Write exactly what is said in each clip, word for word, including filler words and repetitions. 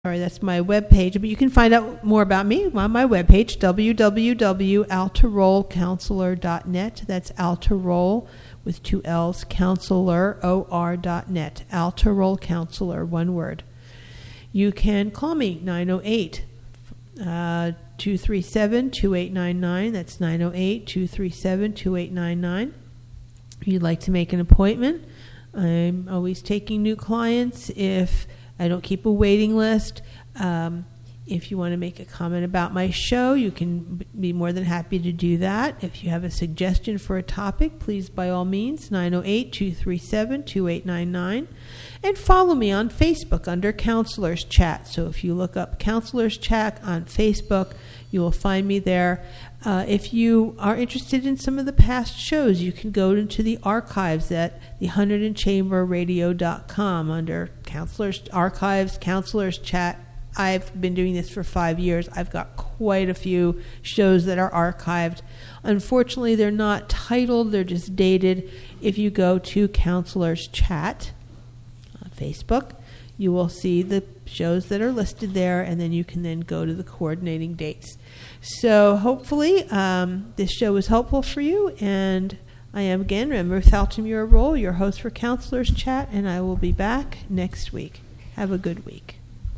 Sorry, that's my webpage, but you can find out more about me on my webpage, w w w dot alterroll counselor dot net. That's Alterroll with two L's, counselor, O R dot net. Alterroll Counselor, one word. You can call me, nine oh eight, two three seven, two eight nine nine. That's nine oh eight, two three seven, two eight nine nine. If you'd like to make an appointment, I'm always taking new clients. If I don't keep a waiting list. Um, if you want to make a comment about my show, you can be more than happy to do that. If you have a suggestion for a topic, please, by all means, nine oh eight, two three seven, two eight nine nine. And follow me on Facebook under Counselors Chat. So if you look up Counselors Chat on Facebook, you will find me there. Uh, if you are interested in some of the past shows, you can go into the archives at the Hunterdon Chamber Radio dot com under Counselors Archives, Counselors Chat. I've been doing this for five years. I've got quite a few shows that are archived. Unfortunately, they're not titled. They're just dated. If you go to Counselors Chat on Facebook, you will see the shows that are listed there, and then you can then go to the coordinating dates. So hopefully um, this show was helpful for you, and I am again Ruth Altamura Roll, your host for Counselors Chat, and I will be back next week. Have a good week.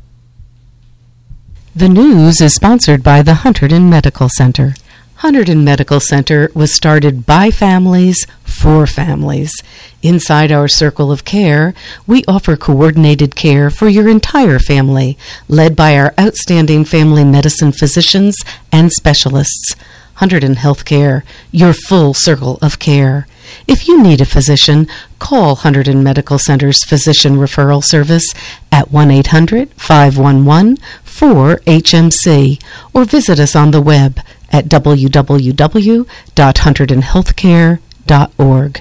The news is sponsored by the Hunterdon Medical Center. Hunterdon Medical Center was started by families for families. Inside our circle of care, we offer coordinated care for your entire family, led by our outstanding family medicine physicians and specialists. Hunterdon Healthcare, your full circle of care. If you need a physician, call Hunterdon Medical Center's Physician Referral Service at one eight hundred, five one one, four H M C or visit us on the web at w w w dot hunterdon healthcare dot org.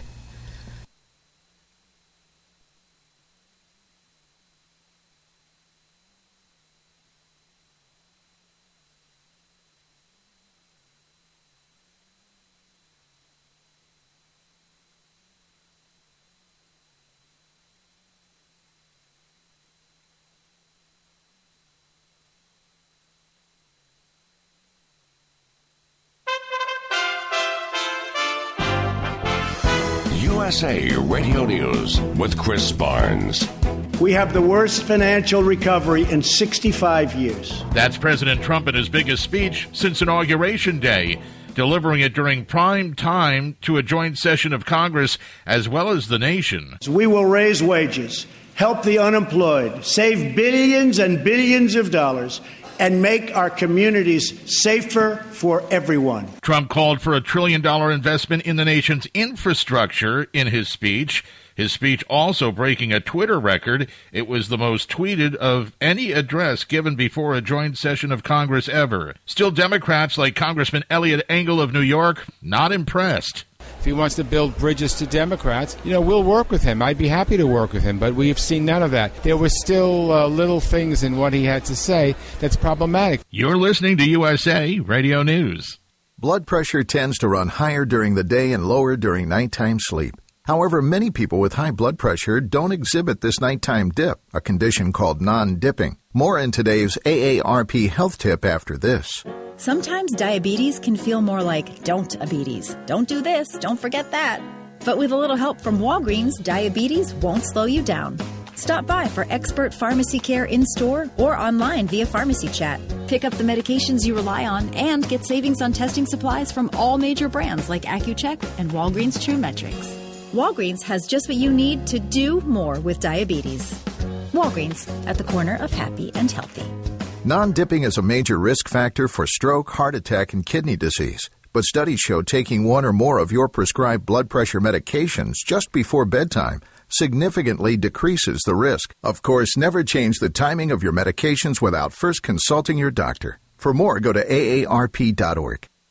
U S A Radio News with Chris Barnes. We have the worst financial recovery in sixty-five years. That's President Trump in his biggest speech since Inauguration Day, delivering it during prime time to a joint session of Congress as well as the nation. We will raise wages, help the unemployed, save billions and billions of dollars, and make our communities safer for everyone. Trump called for a trillion-dollar investment in the nation's infrastructure in his speech. His speech also breaking a Twitter record. It was the most tweeted of any address given before a joint session of Congress ever. Still, Democrats like Congressman Eliot Engel of New York, not impressed. If he wants to build bridges to Democrats, you know, we'll work with him. I'd be happy to work with him, but we've seen none of that. There were still uh, little things in what he had to say that's problematic. You're listening to U S A Radio News. Blood pressure tends to run higher during the day and lower during nighttime sleep. However, many people with high blood pressure don't exhibit this nighttime dip, a condition called non-dipping. More in today's A A R P health tip after this. Sometimes diabetes can feel more like don't-abetes. Don't do this, don't forget that. But with a little help from Walgreens, diabetes won't slow you down. Stop by for expert pharmacy care in-store or online via Pharmacy Chat. Pick up the medications you rely on and get savings on testing supplies from all major brands like Accu-Check and Walgreens TrueMetrics. Walgreens has just what you need to do more with diabetes. Walgreens, at the corner of happy and healthy. Non-dipping is a major risk factor for stroke, heart attack, and kidney disease. But studies show taking one or more of your prescribed blood pressure medications just before bedtime significantly decreases the risk. Of course, never change the timing of your medications without first consulting your doctor. For more, go to A A R P dot org.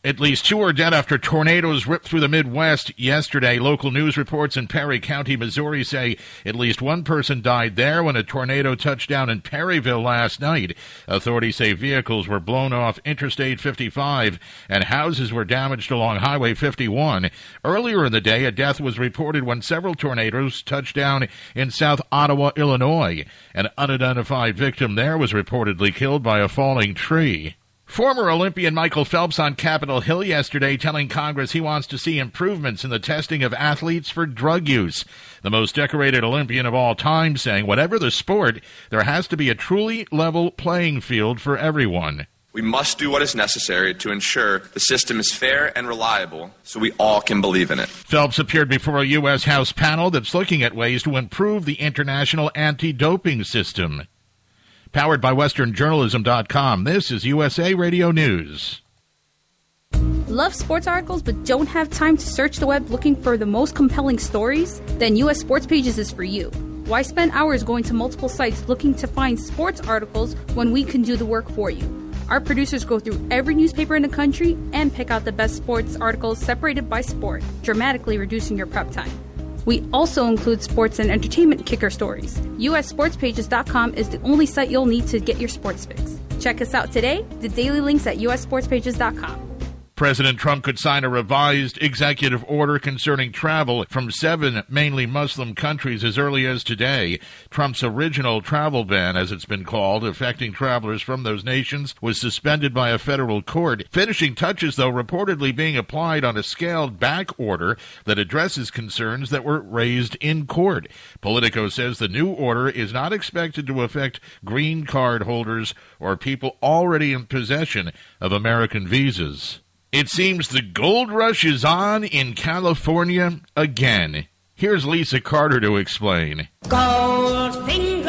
At least two are dead after tornadoes ripped through the Midwest yesterday. Local news reports in Perry County, Missouri say at least one person died there when a tornado touched down in Perryville last night. Authorities say vehicles were blown off Interstate fifty-five and houses were damaged along Highway fifty-one. Earlier in the day, a death was reported when several tornadoes touched down in South Ottawa, Illinois. An unidentified victim there was reportedly killed by a falling tree. Former Olympian Michael Phelps on Capitol Hill yesterday telling Congress he wants to see improvements in the testing of athletes for drug use. The most decorated Olympian of all time saying, whatever the sport, there has to be a truly level playing field for everyone. We must do what is necessary to ensure the system is fair and reliable so we all can believe in it. Phelps appeared before a U S House panel that's looking at ways to improve the international anti-doping system. Powered by Western Journalism dot com, this is U S A Radio News. Love sports articles but don't have time to search the web looking for the most compelling stories? Then U S Sports Pages is for you. Why spend hours going to multiple sites looking to find sports articles when we can do the work for you? Our producers go through every newspaper in the country and pick out the best sports articles separated by sport, dramatically reducing your prep time. We also include sports and entertainment kicker stories. U S Sports Pages dot com is the only site you'll need to get your sports fix. Check us out today. The daily links at U S Sports Pages dot com. President Trump could sign a revised executive order concerning travel from seven mainly Muslim countries as early as today. Trump's original travel ban, as it's been called, affecting travelers from those nations, was suspended by a federal court. Finishing touches, though, reportedly being applied on a scaled-back order that addresses concerns that were raised in court. Politico says the new order is not expected to affect green card holders or people already in possession of American visas. It seems the gold rush is on in California again. Here's Lisa Carter to explain. Goldfinger.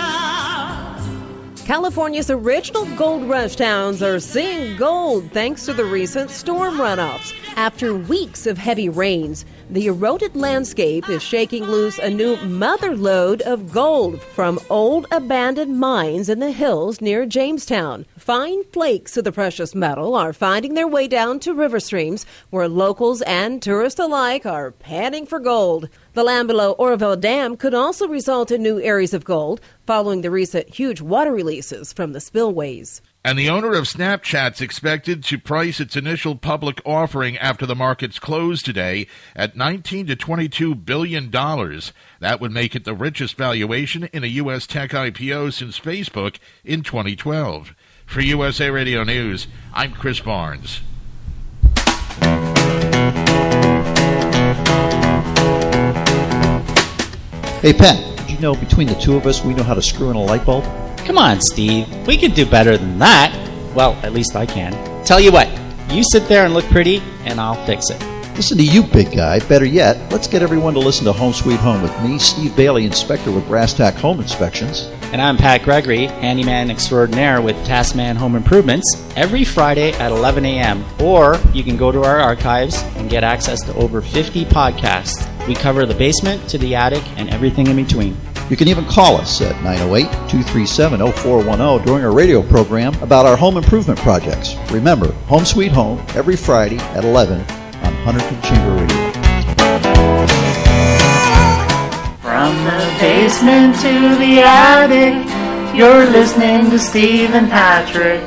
California's original gold rush towns are seeing gold thanks to the recent storm runoffs. After weeks of heavy rains, the eroded landscape is shaking loose a new mother lode of gold from old abandoned mines in the hills near Jamestown. Fine flakes of the precious metal are finding their way down to river streams where locals and tourists alike are panning for gold. The land below Oroville Dam could also result in new areas of gold following the recent huge water releases from the spillways. And the owner of Snapchat's expected to price its initial public offering after the markets close today at nineteen to twenty-two billion dollars. That would make it the richest valuation in a U S tech I P O since Facebook in twenty twelve. For U S A Radio News, I'm Chris Barnes. Hey, Pat, did you know between the two of us we know how to screw in a light bulb? Come on, Steve. We can do better than that. Well, at least I can. Tell you what, you sit there and look pretty, and I'll fix it. Listen to you, big guy. Better yet, let's get everyone to listen to Home Sweet Home with me, Steve Bailey, inspector with Brass Tack Home Inspections. And I'm Pat Gregory, handyman extraordinaire with Taskman Home Improvements, every Friday at eleven a.m. Or you can go to our archives and get access to over fifty podcasts. We cover the basement to the attic and everything in between. You can even call us at nine oh eight, two three seven, oh four one oh during our radio program about our home improvement projects. Remember, Home Sweet Home, every Friday at eleven on Hunterton Chamber Radio. From the basement to the attic, you're listening to Steve and Patrick.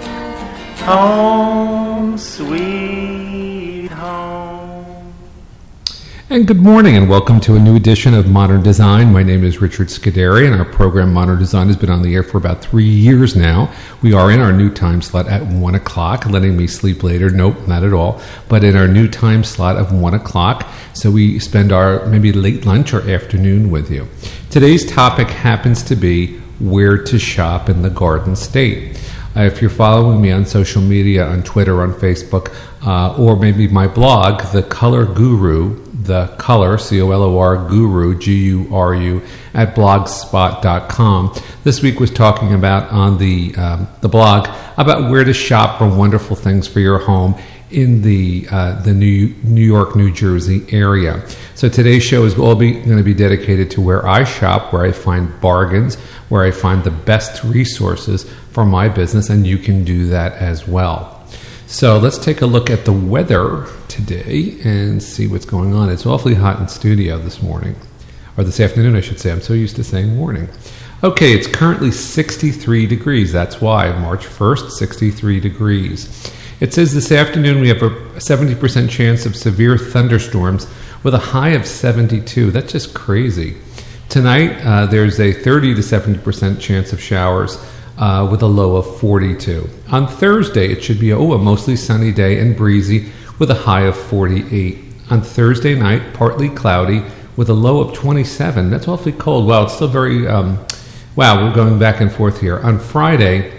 Home Sweet Home. And good morning and welcome to a new edition of Modern Design. My name is Richard Scuderi and our program Modern Design has been on the air for about three years now. We are in our new time slot at one o'clock, letting me sleep later. Nope, not at all. But in our new time slot of one o'clock, so we spend our maybe late lunch or afternoon with you. Today's topic happens to be where to shop in the Garden State. Uh, if you're following me on social media, on Twitter, on Facebook, uh, or maybe my blog, The Color Guru, The Color, C O L O R, Guru, G U R U, at blogspot dot com. This week was talking about on the um, the blog about where to shop for wonderful things for your home in the uh, the New New York, New Jersey area. So today's show is all be going to be dedicated to where I shop, where I find bargains, where I find the best resources for my business, and you can do that as well. So let's take a look at the weather today and see what's going on. It's awfully hot in studio this morning, or this afternoon, I should say. I'm so used to saying morning. Okay, it's currently sixty-three degrees. That's why, March first, sixty-three degrees. It says this afternoon we have a seventy percent chance of severe thunderstorms with a high of seventy-two. That's just crazy. Tonight, uh, there's a thirty to seventy percent chance of showers uh, with a low of forty-two. On Thursday, it should be oh, a mostly sunny day and breezy with a high of forty-eight. On Thursday night, partly cloudy with a low of twenty-seven. That's awfully cold. Wow, it's still very... Um, wow, we're going back and forth here. On Friday...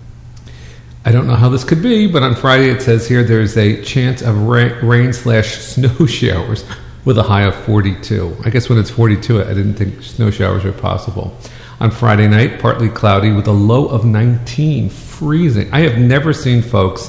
I don't know how this could be, but on Friday it says here there's a chance of rain, rain slash snow showers with a high of forty-two. I guess when it's forty-two, I didn't think snow showers were possible. On Friday night, partly cloudy with a low of nineteen, freezing. I have never seen folks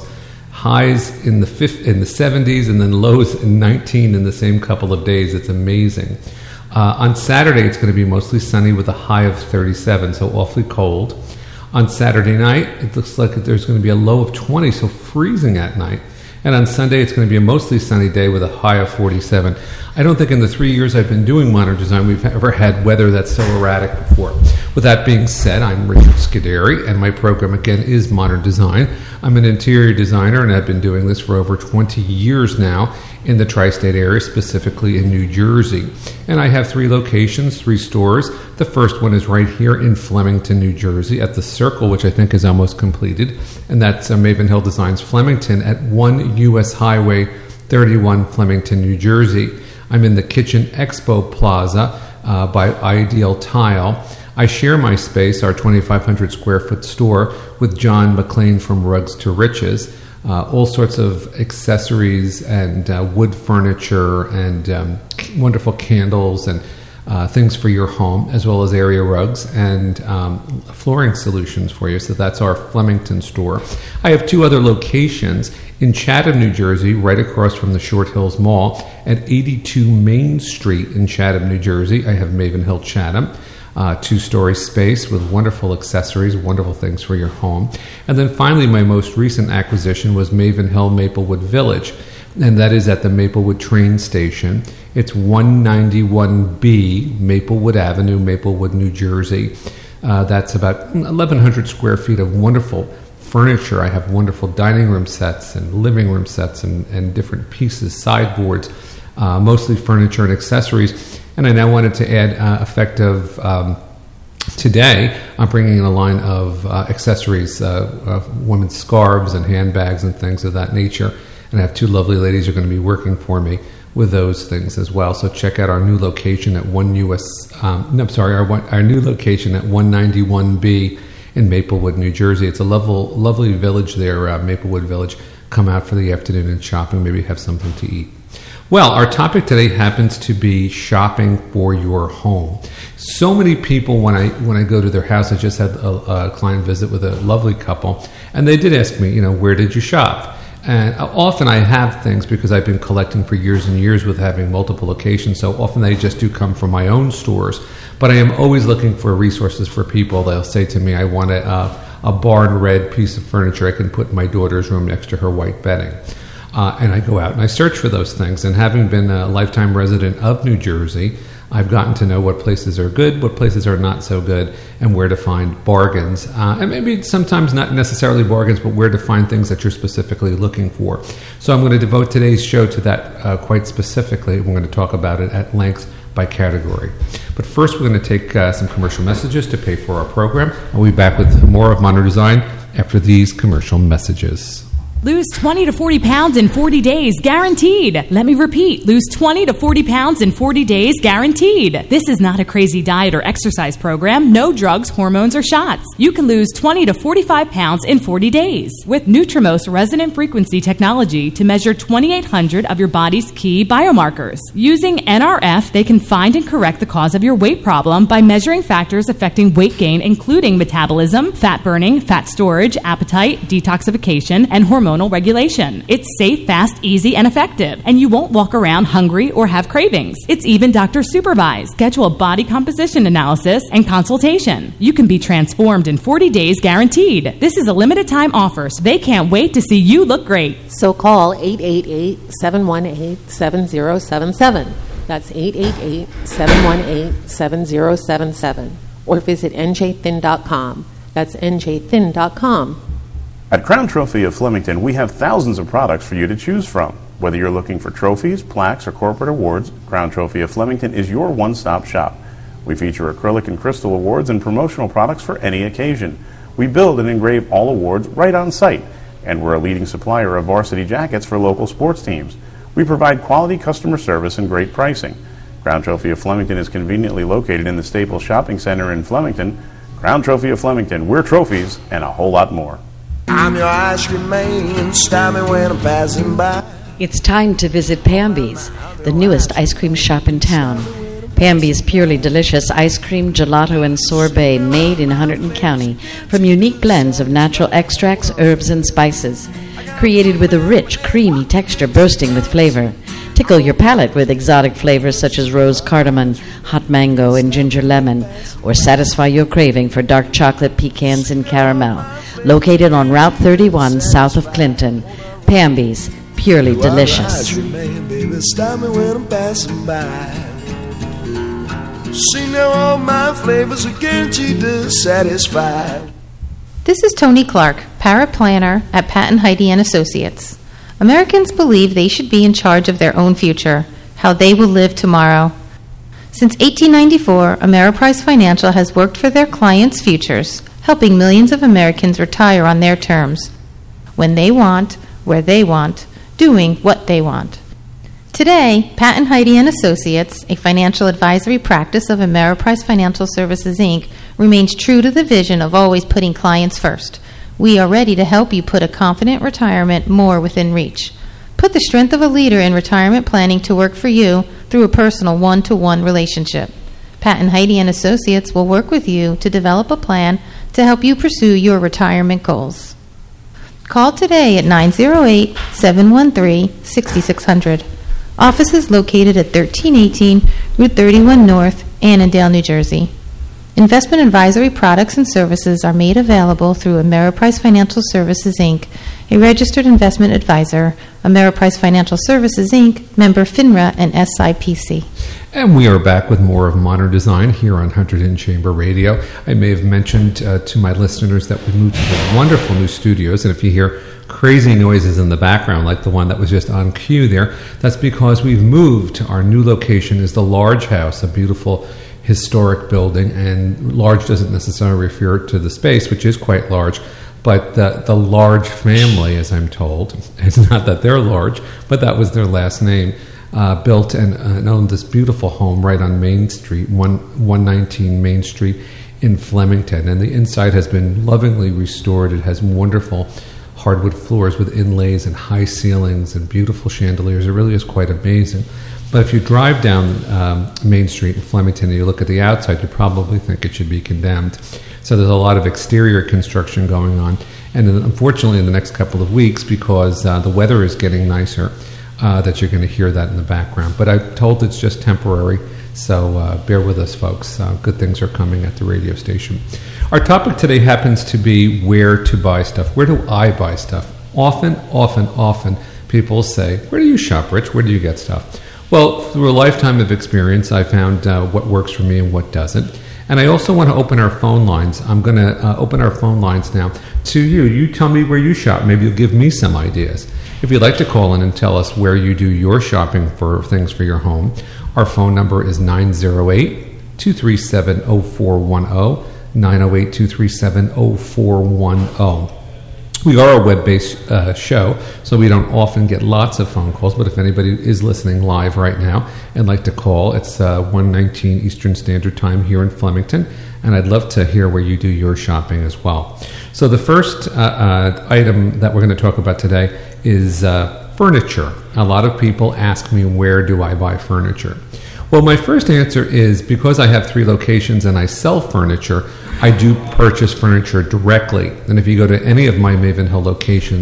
highs in the fifth, in the seventies and then lows in nineteen in the same couple of days. It's amazing. Uh, on Saturday, it's going to be mostly sunny with a high of thirty-seven, so awfully cold. On Saturday night, it looks like there's going to be a low of twenty, so freezing at night. And on Sunday, it's going to be a mostly sunny day with a high of forty-seven. I don't think in the three years I've been doing modern design we've ever had weather that's so erratic before. With that being said, I'm Richard Scuderi, and my program, again, is Modern Design. I'm an interior designer, and I've been doing this for over twenty years now in the tri-state area, specifically in New Jersey. And I have three locations, three stores. The first one is right here in Flemington, New Jersey, at the Circle, which I think is almost completed. And that's uh, Maven Hill Designs Flemington at one U S Highway thirty-one, Flemington, New Jersey. I'm in the Kitchen Expo Plaza uh, by Ideal Tile. I share my space, our twenty-five hundred square foot store, with John McLean from Rugs to Riches. Uh, all sorts of accessories and uh, wood furniture and um, wonderful candles and uh, things for your home, as well as area rugs and um, flooring solutions for you. So that's our Flemington store. I have two other locations in Chatham, New Jersey, right across from the Short Hills Mall, at eighty-two Main Street in Chatham, New Jersey. I have Maven Hill Chatham. Uh, two-story space with wonderful accessories, wonderful things for your home. And then finally, my most recent acquisition was Maven Hill Maplewood Village, and that is at the Maplewood train station. It's one ninety-one B Maplewood Avenue, Maplewood, New Jersey. Uh, that's about eleven hundred square feet of wonderful furniture. I have wonderful dining room sets and living room sets and, and different pieces, sideboards, uh, mostly furniture and accessories. And I now wanted to add, uh, effective um, today, I'm bringing in a line of uh, accessories, uh, of women's scarves and handbags and things of that nature. And I have two lovely ladies who are going to be working for me with those things as well. So check out our new location at one U S. Um, no, I'm sorry, our one, our new location at one ninety-one B in Maplewood, New Jersey. It's a level, lovely village there, uh, Maplewood Village. Come out for the afternoon and shopping, maybe have something to eat. Well, our topic today happens to be shopping for your home. So many people, when I when I go to their house, I just had a, a client visit with a lovely couple, and they did ask me, you know, where did you shop? And often I have things because I've been collecting for years and years with having multiple locations, so often they just do come from my own stores. But I am always looking for resources for people. They'll say to me, I want a, a, a barn red piece of furniture I can put in my daughter's room next to her white bedding. Uh, and I go out and I search for those things. And having been a lifetime resident of New Jersey, I've gotten to know what places are good, what places are not so good, and where to find bargains. Uh, and maybe sometimes not necessarily bargains, but where to find things that you're specifically looking for. So I'm going to devote today's show to that uh, quite specifically. We're going to talk about it at length by category. But first, we're going to take uh, some commercial messages to pay for our program. I'll be back with more of Modern Design after these commercial messages. Lose twenty to forty pounds in forty days, guaranteed. Let me repeat, lose twenty to forty pounds in forty days, guaranteed. This is not a crazy diet or exercise program. No drugs, hormones, or shots. You can lose twenty to forty-five pounds in forty days with Nutrimost resonant frequency technology to measure twenty-eight hundred of your body's key biomarkers. Using N R F, they can find and correct the cause of your weight problem by measuring factors affecting weight gain, including metabolism, fat burning, fat storage, appetite, detoxification, and hormone hormonal regulation. It's safe, fast, easy, and effective, and you won't walk around hungry or have cravings. It's even doctor supervised. Schedule a body composition analysis and consultation. You can be transformed in forty days guaranteed. This is a limited time offer, so they can't wait to see you look great. So call eight eight eight, seven one eight, seven zero seven seven. That's eight eight eight, seven one eight, seven zero seven seven. Or visit N J thin dot com. That's N J thin dot com. At Crown Trophy of Flemington, we have thousands of products for you to choose from. Whether you're looking for trophies, plaques, or corporate awards, Crown Trophy of Flemington is your one-stop shop. We feature acrylic and crystal awards and promotional products for any occasion. We build and engrave all awards right on site, and we're a leading supplier of varsity jackets for local sports teams. We provide quality customer service and great pricing. Crown Trophy of Flemington is conveniently located in the Staples Shopping Center in Flemington. Crown Trophy of Flemington, we're trophies and a whole lot more. I'm your ice cream man, stop me when I'm passing by. It's time to visit Pamby's, the newest ice cream shop in town. Pamby's purely delicious ice cream, gelato, and sorbet made in Hunterdon County from unique blends of natural extracts, herbs, and spices. Created with a rich, creamy texture bursting with flavor. Tickle your palate with exotic flavors such as rose cardamom, hot mango, and ginger lemon, or satisfy your craving for dark chocolate, pecans, and caramel. Located on Route thirty-one, south of Clinton. Pamby's, purely delicious. See now all my flavors are guaranteed to satisfy. This is Tony Clark, paraplanner at Pat and Heidi and Associates. Americans believe they should be in charge of their own future, how they will live tomorrow. Since eighteen ninety-four, Ameriprise Financial has worked for their clients' futures, helping millions of Americans retire on their terms, when they want, where they want, doing what they want. Today, Pat and Heidi and Associates, a financial advisory practice of Ameriprise Financial Services, Incorporated, remains true to the vision of always putting clients first. We are ready to help you put a confident retirement more within reach. Put the strength of a leader in retirement planning to work for you through a personal one-to-one relationship. Pat and Heidi and Associates will work with you to develop a plan to help you pursue your retirement goals. Call today at nine zero eight, seven one three, six six zero zero. Office is located at thirteen eighteen Route thirty-one North, Annandale, New Jersey. Investment advisory products and services are made available through Ameriprise Financial Services, Incorporated, a registered investment advisor. Ameriprise Financial Services, Incorporated, member FINRA and S I P C. And we are back with more of Modern Design here on Hunterdon Chamber Radio. I may have mentioned uh, to my listeners that we moved to the wonderful new studios, and if you hear crazy noises in the background like the one that was just on cue there, that's because we've moved. Our new location is the Large House, a beautiful historic building, and large doesn't necessarily refer to the space, which is quite large, but the, the Large family, as I'm told, it's not that they're large, but that was their last name, uh, built and, uh, and owned this beautiful home right on Main Street, one nineteen Main Street in Flemington, and the inside has been lovingly restored. It has wonderful hardwood floors with inlays and high ceilings and beautiful chandeliers. It really is quite amazing. But if you drive down um, Main Street in Flemington and you look at the outside, you probably think it should be condemned. So there's a lot of exterior construction going on. And then unfortunately in the next couple of weeks, because uh, the weather is getting nicer, uh, that you're going to hear that in the background. But I'm told it's just temporary, so uh, bear with us, folks. Uh, good things are coming at the radio station. Our topic today happens to be where to buy stuff. Where do I buy stuff? Often, often, often people say, where do you shop, Rich? Where do you get stuff? Well, through a lifetime of experience, I found uh, what works for me and what doesn't. And I also want to open our phone lines. I'm going to uh, open our phone lines now to you. You tell me where you shop. Maybe you'll give me some ideas. If you'd like to call in and tell us where you do your shopping for things for your home, our phone number is nine zero eight, two three seven, zero four one zero, nine zero eight, two three seven, zero four one zero. We are a web-based uh, show, so we don't often get lots of phone calls, but if anybody is listening live right now and like to call, it's uh, one nineteen Eastern Standard Time here in Flemington, and I'd love to hear where you do your shopping as well. So the first uh, uh, item that we're going to talk about today is uh, furniture. A lot of people ask me, where do I buy furniture? Well, my first answer is because I have three locations and I sell furniture, I do purchase furniture directly. And if you go to any of my Maven Hill locations,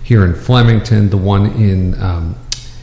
here in Flemington, the one in um,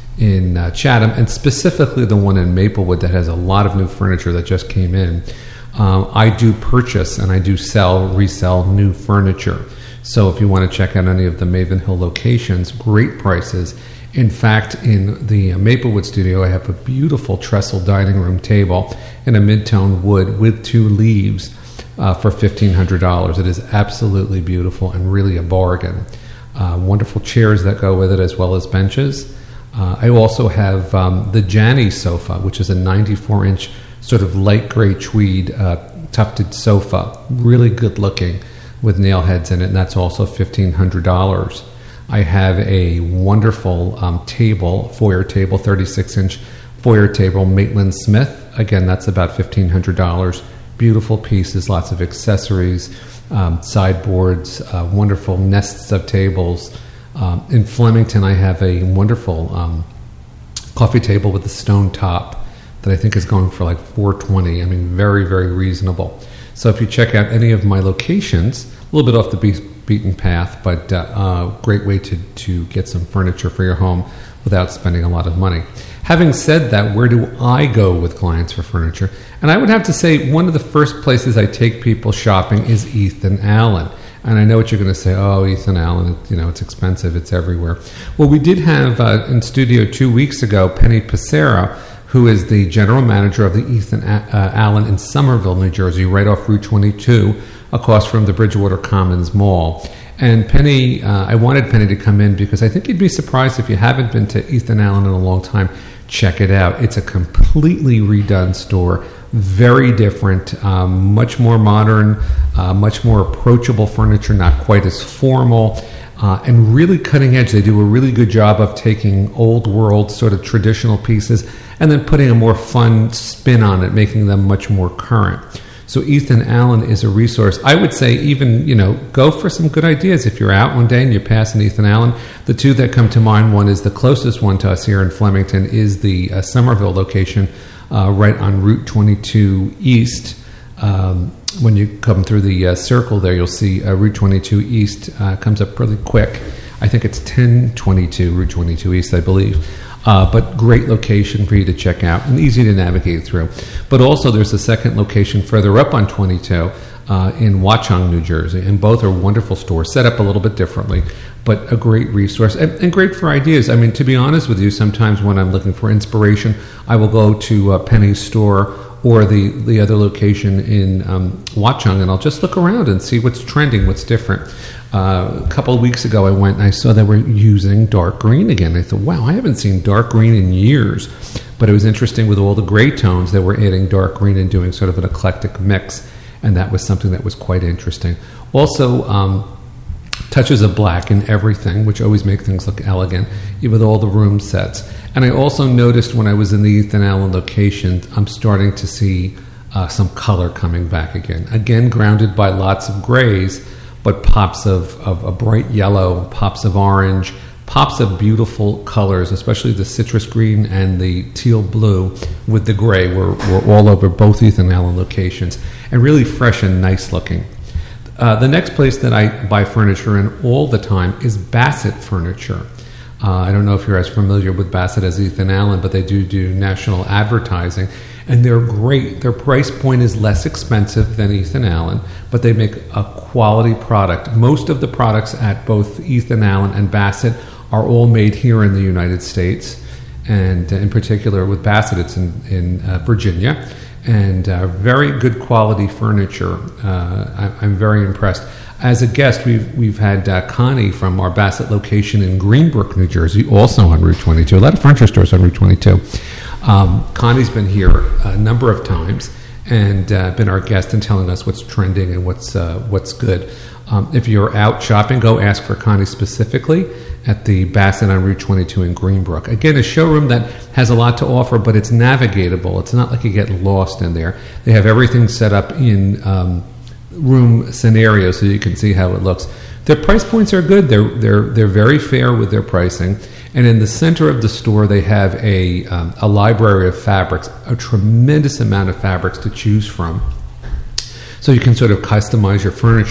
in uh, Chatham, and specifically the one in Maplewood that has a lot of new furniture that just came in. Um, I do purchase and I do sell, resell new furniture. So if you want to check out any of the Maven Hill locations, great prices. In fact, in the Maplewood studio, I have a beautiful trestle dining room table in a mid-tone wood with two leaves uh, for fifteen hundred dollars. It is absolutely beautiful and really a bargain. Uh, wonderful chairs that go with it, as well as benches. Uh, I also have um, the Janney sofa, which is a ninety-four inch sort of light gray tweed uh, tufted sofa. Really good looking with nail heads in it, and that's also fifteen hundred dollars. I have a wonderful um, table, foyer table, thirty-six inch foyer table, Maitland Smith. Again, that's about fifteen hundred dollars. Beautiful pieces, lots of accessories, um, sideboards, uh, wonderful nests of tables. Um, in Flemington, I have a wonderful um, coffee table with a stone top that I think is going for like four hundred twenty dollars. I mean, very, very reasonable. So if you check out any of my locations, a little bit off the beat, beaten path, but uh, uh, great way to, to get some furniture for your home without spending a lot of money. Having said that, where do I go with clients for furniture? And I would have to say one of the first places I take people shopping is Ethan Allen. And I know what you're going to say, oh, Ethan Allen, you know, it's expensive, it's everywhere. Well, we did have uh, in studio two weeks ago, Penny Passera, who is the general manager of the Ethan uh, Allen in Somerville, New Jersey, right off Route twenty-two, across from the Bridgewater Commons Mall. And Penny, uh, I wanted Penny to come in because I think you'd be surprised if you haven't been to Ethan Allen in a long time. Check it out. It's a completely redone store, very different, um, much more modern, uh, much more approachable furniture, not quite as formal, uh, and really cutting edge. They do a really good job of taking old world sort of traditional pieces and then putting a more fun spin on it, making them much more current. So Ethan Allen is a resource. I would say even, you know, go for some good ideas. If you're out one day and you pass an Ethan Allen, the two that come to mind, one is the closest one to us here in Flemington, is the uh, Somerville location uh, right on Route twenty-two East. Um, when you come through the uh, circle there, you'll see uh, Route twenty-two East uh, comes up really quick. I think it's ten twenty-two, Route twenty-two East, I believe. Uh, but great location for you to check out and easy to navigate through. But also there's a second location further up on twenty-two uh, in Watchung, New Jersey, and both are wonderful stores, set up a little bit differently, but a great resource and, and great for ideas. I mean, to be honest with you, sometimes when I'm looking for inspiration, I will go to uh, Penny's store or the, the other location in um, Watchung, and I'll just look around and see what's trending, what's different. Uh, a couple of weeks ago, I went and I saw they were using dark green again. I thought, wow, I haven't seen dark green in years. But it was interesting with all the gray tones, they were adding dark green and doing sort of an eclectic mix, and that was something that was quite interesting. Also, um, touches of black in everything, which always make things look elegant, even with all the room sets. And I also noticed when I was in the Ethan Allen location, I'm starting to see uh, some color coming back again. Again, grounded by lots of grays, but pops of, of a bright yellow, pops of orange, pops of beautiful colors, especially the citrus green and the teal blue with the gray were, were all over both Ethan Allen locations, and really fresh and nice looking. Uh, the next place that I buy furniture in all the time is Bassett Furniture. Uh, I don't know if you're as familiar with Bassett as Ethan Allen, but they do do national advertising, and they're great. Their price point is less expensive than Ethan Allen, but they make a quality product. Most of the products at both Ethan Allen and Bassett are all made here in the United States, and in particular with Bassett, it's in, in uh, Virginia, and uh, very good quality furniture. Uh, I, I'm very impressed. As a guest, we've we've had uh, Connie from our Bassett location in Greenbrook, New Jersey, also on Route twenty-two. A lot of furniture stores on Route twenty-two. Um, Connie's been here a number of times and uh, been our guest and telling us what's trending and what's uh, what's good. Um, if you're out shopping, go ask for Connie specifically at the Bassett on Route twenty-two in Greenbrook. Again, a showroom that has a lot to offer, but it's navigatable. It's not like you get lost in there. They have everything set up in um, room scenarios so you can see how it looks. Their price points are good. They're they're they're very fair with their pricing. And in the center of the store, they have a um, a library of fabrics, a tremendous amount of fabrics to choose from. So you can sort of customize your furniture.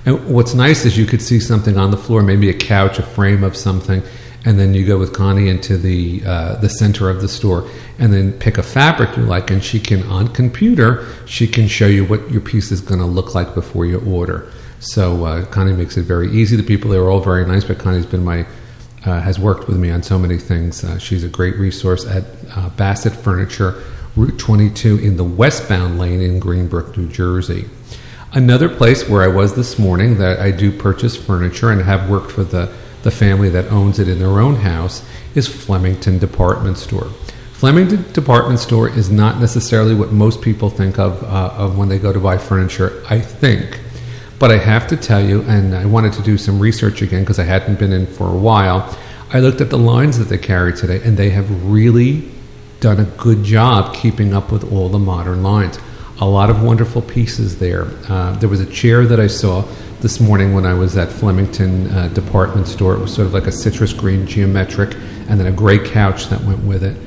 And what's nice is you could see something on the floor, maybe a couch, a frame of something, and then you go with Connie into the uh, the center of the store, and then pick a fabric you like, and she can, on computer, she can show you what your piece is going to look like before you order. So uh, Connie makes it very easy. The people there are all very nice, but Connie's been my uh, has worked with me on so many things. Uh, she's a great resource at uh, Bassett Furniture, Route twenty-two in the westbound lane in Greenbrook, New Jersey. Another place where I was this morning that I do purchase furniture and have worked for the, the family that owns it in their own house is Flemington Department Store. Flemington Department Store is not necessarily what most people think of, uh, of when they go to buy furniture, I think. But I have to tell you, and I wanted to do some research again because I hadn't been in for a while, I looked at the lines that they carry today, and they have really done a good job keeping up with all the modern lines. A lot of wonderful pieces there. Uh, there was a chair that I saw this morning when I was at Flemington uh, Department Store. It was sort of like a citrus green geometric, and then a gray couch that went with it.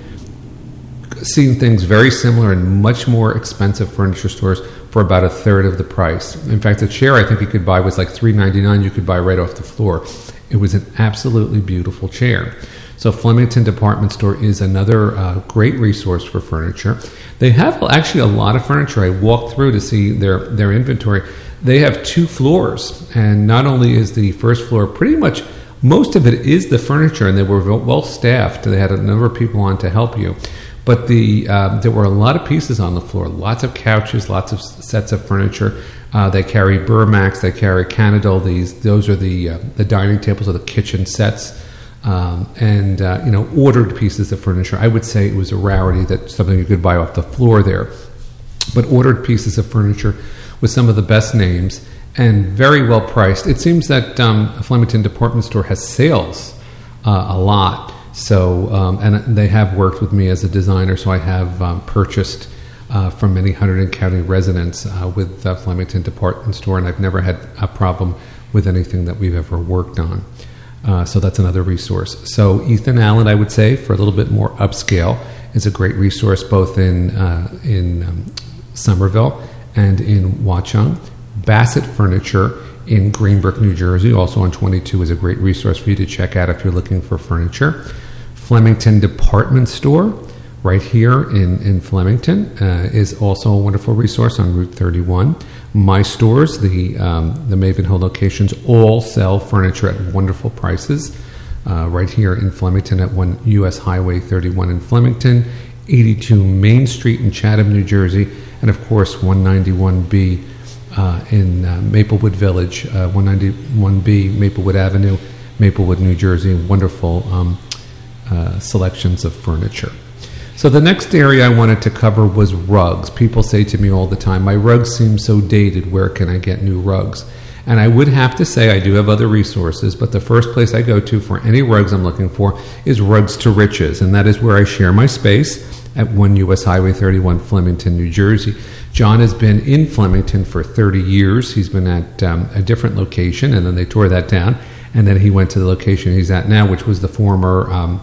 Seeing things very similar in much more expensive furniture stores for about a third of the price. In fact, the chair I think you could buy was like three ninety-nine. You could buy right off the floor. It was an absolutely beautiful chair. So Flemington Department Store is another uh, great resource for furniture. They have actually a lot of furniture. I walked through to see their, their inventory. They have two floors, and not only is the first floor pretty much, most of it is the furniture, and they were well staffed. They had a number of people on to help you. But the uh, there were a lot of pieces on the floor, lots of couches, lots of sets of furniture. Uh, they carry Burmax, they carry Canadol. These those are the uh, the dining tables or the kitchen sets. Um, and, uh, you know, ordered pieces of furniture. I would say it was a rarity that something you could buy off the floor there. But ordered pieces of furniture with some of the best names and very well priced. It seems that um, Flemington Department Store has sales uh, a lot. So, um, and they have worked with me as a designer, so I have um, purchased uh, from many Hunterdon County residents uh, with uh, Flemington Department Store, and I've never had a problem with anything that we've ever worked on. Uh, so that's another resource. So Ethan Allen, I would say, for a little bit more upscale, is a great resource both in uh, in um, Somerville and in Watchung. Bassett Furniture in Greenbrook, New Jersey, also on twenty-two, is a great resource for you to check out if you're looking for furniture. Flemington Department Store, right here in, in Flemington, uh, is also a wonderful resource on Route thirty-one. My stores, the um, the Mavenhill locations, all sell furniture at wonderful prices. Uh, right here in Flemington at one U S Highway thirty-one in Flemington, eighty-two Main Street in Chatham, New Jersey, and of course one ninety-one B uh, in uh, Maplewood Village, uh, one ninety-one B Maplewood Avenue, Maplewood, New Jersey. Wonderful um, uh, selections of furniture. So the next area I wanted to cover was rugs. People say to me all the time, my rugs seem so dated, where can I get new rugs? And I would have to say I do have other resources, but the first place I go to for any rugs I'm looking for is Rugs to Riches, and that is where I share my space at one U S Highway thirty-one, Flemington, New Jersey. John has been in Flemington for thirty years. He's been at um, a different location, and then they tore that down, and then he went to the location he's at now, which was the former um,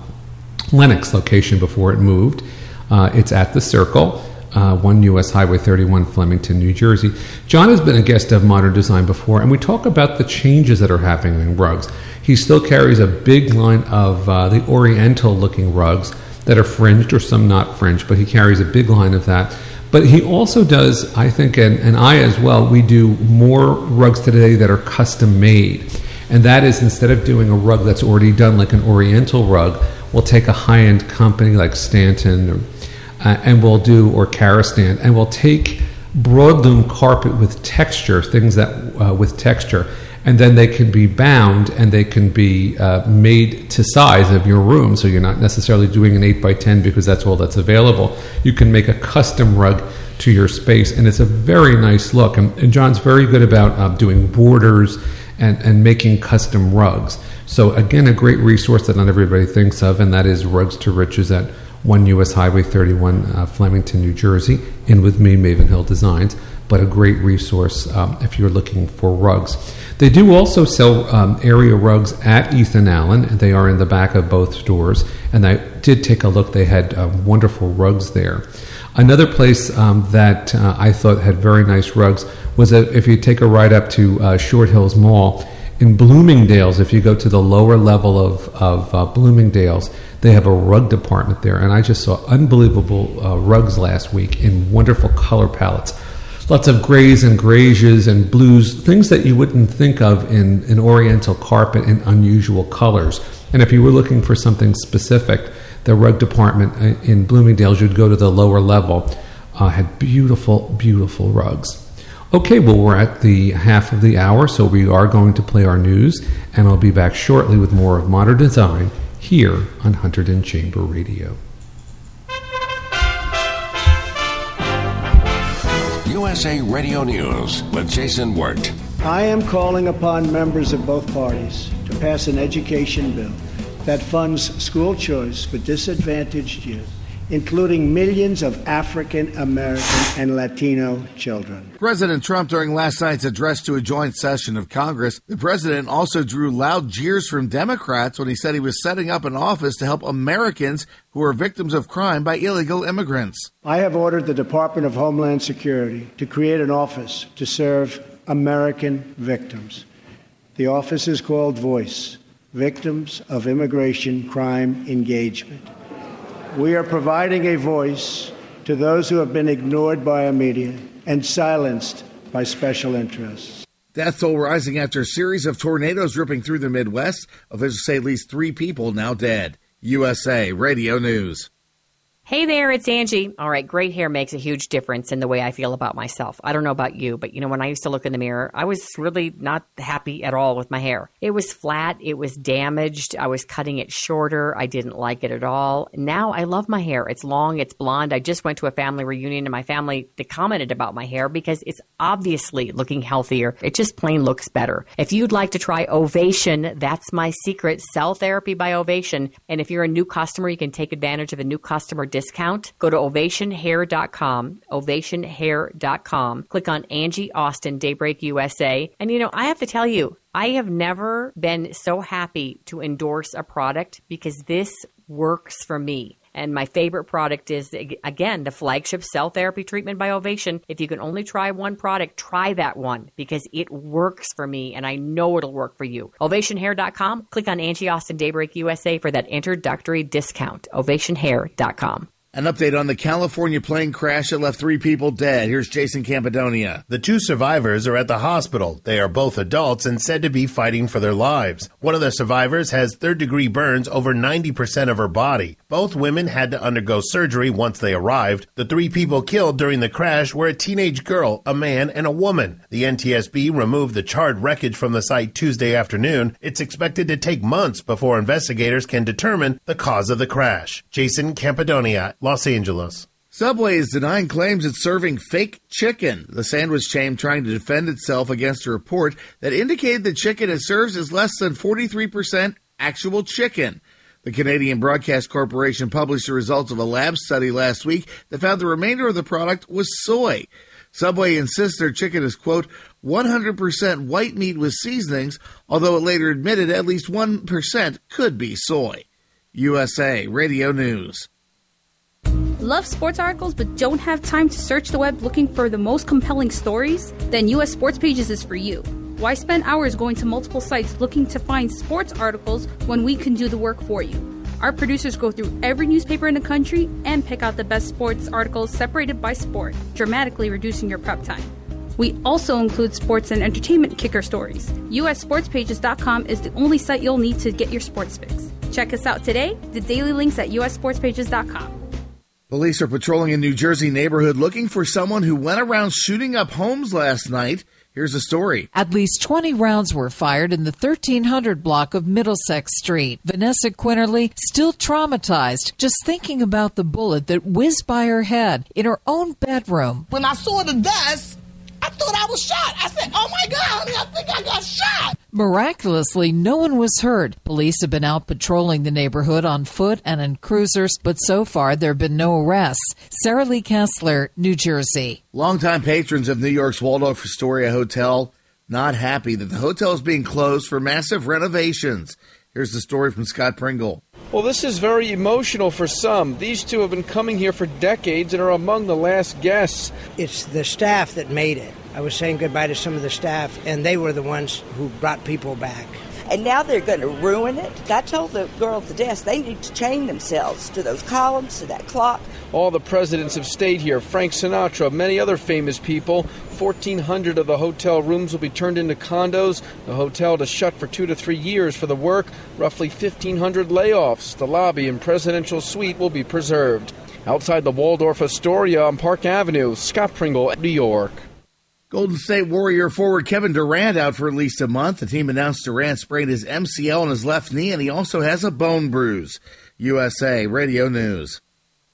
Lenox location before it moved. Uh, it's at the Circle, uh, one U S Highway thirty-one, Flemington, New Jersey. John has been a guest of Modern Design before, and we talk about the changes that are happening in rugs. He still carries a big line of uh, the Oriental-looking rugs that are fringed or some not fringed, but he carries a big line of that. But he also does, I think, and, and I as well, we do more rugs today that are custom-made. And that is, instead of doing a rug that's already done like an Oriental rug, we'll take a high-end company like Stanton or, uh, and we'll do, or Karastan, and we'll take broadloom carpet with texture, things that uh, with texture, and then they can be bound and they can be uh, made to size of your room, so you're not necessarily doing an eight by ten because that's all that's available. You can make a custom rug to your space, and it's a very nice look. And, and John's very good about uh, doing borders and, and making custom rugs. So again, a great resource that not everybody thinks of, and that is Rugs to Riches at one U S Highway thirty-one, uh, Flemington, New Jersey, in with me, Mavenhill Designs, but a great resource um, if you're looking for rugs. They do also sell um, area rugs at Ethan Allen, and they are in the back of both stores, and I did take a look. They had uh, wonderful rugs there. Another place um, that uh, I thought had very nice rugs was that if you take a ride up to uh, Short Hills Mall, in Bloomingdale's, if you go to the lower level of, of uh, Bloomingdale's, they have a rug department there. And I just saw unbelievable uh, rugs last week in wonderful color palettes. Lots of grays and grayish and blues, things that you wouldn't think of in an oriental carpet in unusual colors. And if you were looking for something specific, the rug department in Bloomingdale's, you'd go to the lower level, uh, had beautiful, beautiful rugs. Okay, well, we're at the half of the hour, so we are going to play our news, and I'll be back shortly with more of Modern Design here on Hunterdon Chamber Radio. U S A Radio News with Jason Wirt. I am calling upon members of both parties to pass an education bill that funds school choice for disadvantaged youth, including millions of African American and Latino children. President Trump, during last night's address to a joint session of Congress, the president also drew loud jeers from Democrats when he said he was setting up an office to help Americans who are victims of crime by illegal immigrants. I have ordered the Department of Homeland Security to create an office to serve American victims. The office is called VOICE, Victims of Immigration Crime Engagement. We are providing a voice to those who have been ignored by our media and silenced by special interests. Death toll rising after a series of tornadoes ripping through the Midwest. Officials say at least three people now dead. U S A Radio News. Hey there, it's Angie. All right, great hair makes a huge difference in the way I feel about myself. I don't know about you, but you know, when I used to look in the mirror, I was really not happy at all with my hair. It was flat, it was damaged, I was cutting it shorter, I didn't like it at all. Now I love my hair. It's long, it's blonde. I just went to a family reunion and my family, they commented about my hair because it's obviously looking healthier. It just plain looks better. If you'd like to try Ovation, that's my secret, Cell Therapy by Ovation. And if you're a new customer, you can take advantage of a new customer discount. Go to ovation hair dot com, ovation hair dot com. Click on Angie Austin Daybreak U S A. And you know, I have to tell you, I have never been so happy to endorse a product because this works for me. And my favorite product is, again, the flagship Cell Therapy Treatment by Ovation. If you can only try one product, try that one because it works for me and I know it'll work for you. ovation hair dot com. Click on Angie Austin Daybreak U S A for that introductory discount. ovation hair dot com. An update on the California plane crash that left three people dead. Here's Jason Campidonia. The two survivors are at the hospital. They are both adults and said to be fighting for their lives. One of the survivors has third-degree burns over ninety percent of her body. Both women had to undergo surgery once they arrived. The three people killed during the crash were a teenage girl, a man, and a woman. The N T S B removed the charred wreckage from the site Tuesday afternoon. It's expected to take months before investigators can determine the cause of the crash. Jason Campidonia, Los Angeles. Subway is denying claims it's serving fake chicken. The sandwich chain trying to defend itself against a report that indicated the chicken it serves is less than forty-three percent actual chicken. The Canadian Broadcast Corporation published the results of a lab study last week that found the remainder of the product was soy. Subway insists their chicken is, quote, one hundred percent white meat with seasonings, although it later admitted at least one percent could be soy. U S A Radio News. Love sports articles but don't have time to search the web looking for the most compelling stories? Then U S Sports Pages is for you. Why spend hours going to multiple sites looking to find sports articles when we can do the work for you? Our producers go through every newspaper in the country and pick out the best sports articles separated by sport, dramatically reducing your prep time. We also include sports and entertainment kicker stories. U S sports pages dot com is the only site you'll need to get your sports fix. Check us out today. The daily links at U S sports pages dot com. Police are patrolling a New Jersey neighborhood looking for someone who went around shooting up homes last night. Here's the story. At least twenty rounds were fired in the thirteen hundred block of Middlesex Street. Vanessa Quinterly still traumatized just thinking about the bullet that whizzed by her head in her own bedroom. When I saw the dust, I thought I was shot. I said, oh my God, I think I got shot. Miraculously, no one was hurt. Police have been out patrolling the neighborhood on foot and in cruisers, but so far there have been no arrests. Sarah Lee Kessler, New Jersey. Longtime patrons of New York's Waldorf Astoria Hotel not happy that the hotel is being closed for massive renovations. Here's the story from Scott Pringle. Well, this is very emotional for some. These two have been coming here for decades and are among the last guests. It's the staff that made it. I was saying goodbye to some of the staff, and they were the ones who brought people back. And now they're going to ruin it. I told the girl at the desk they need to chain themselves to those columns, to that clock. All the presidents have stayed here. Frank Sinatra, many other famous people. fourteen hundred of the hotel rooms will be turned into condos. The hotel to shut for two to three years for the work. Roughly fifteen hundred layoffs. The lobby and presidential suite will be preserved. Outside the Waldorf Astoria on Park Avenue, Scott Pringle, New York. Golden State Warrior forward Kevin Durant out for at least a month. The team announced Durant sprained his M C L on his left knee, and he also has a bone bruise. U S A Radio News.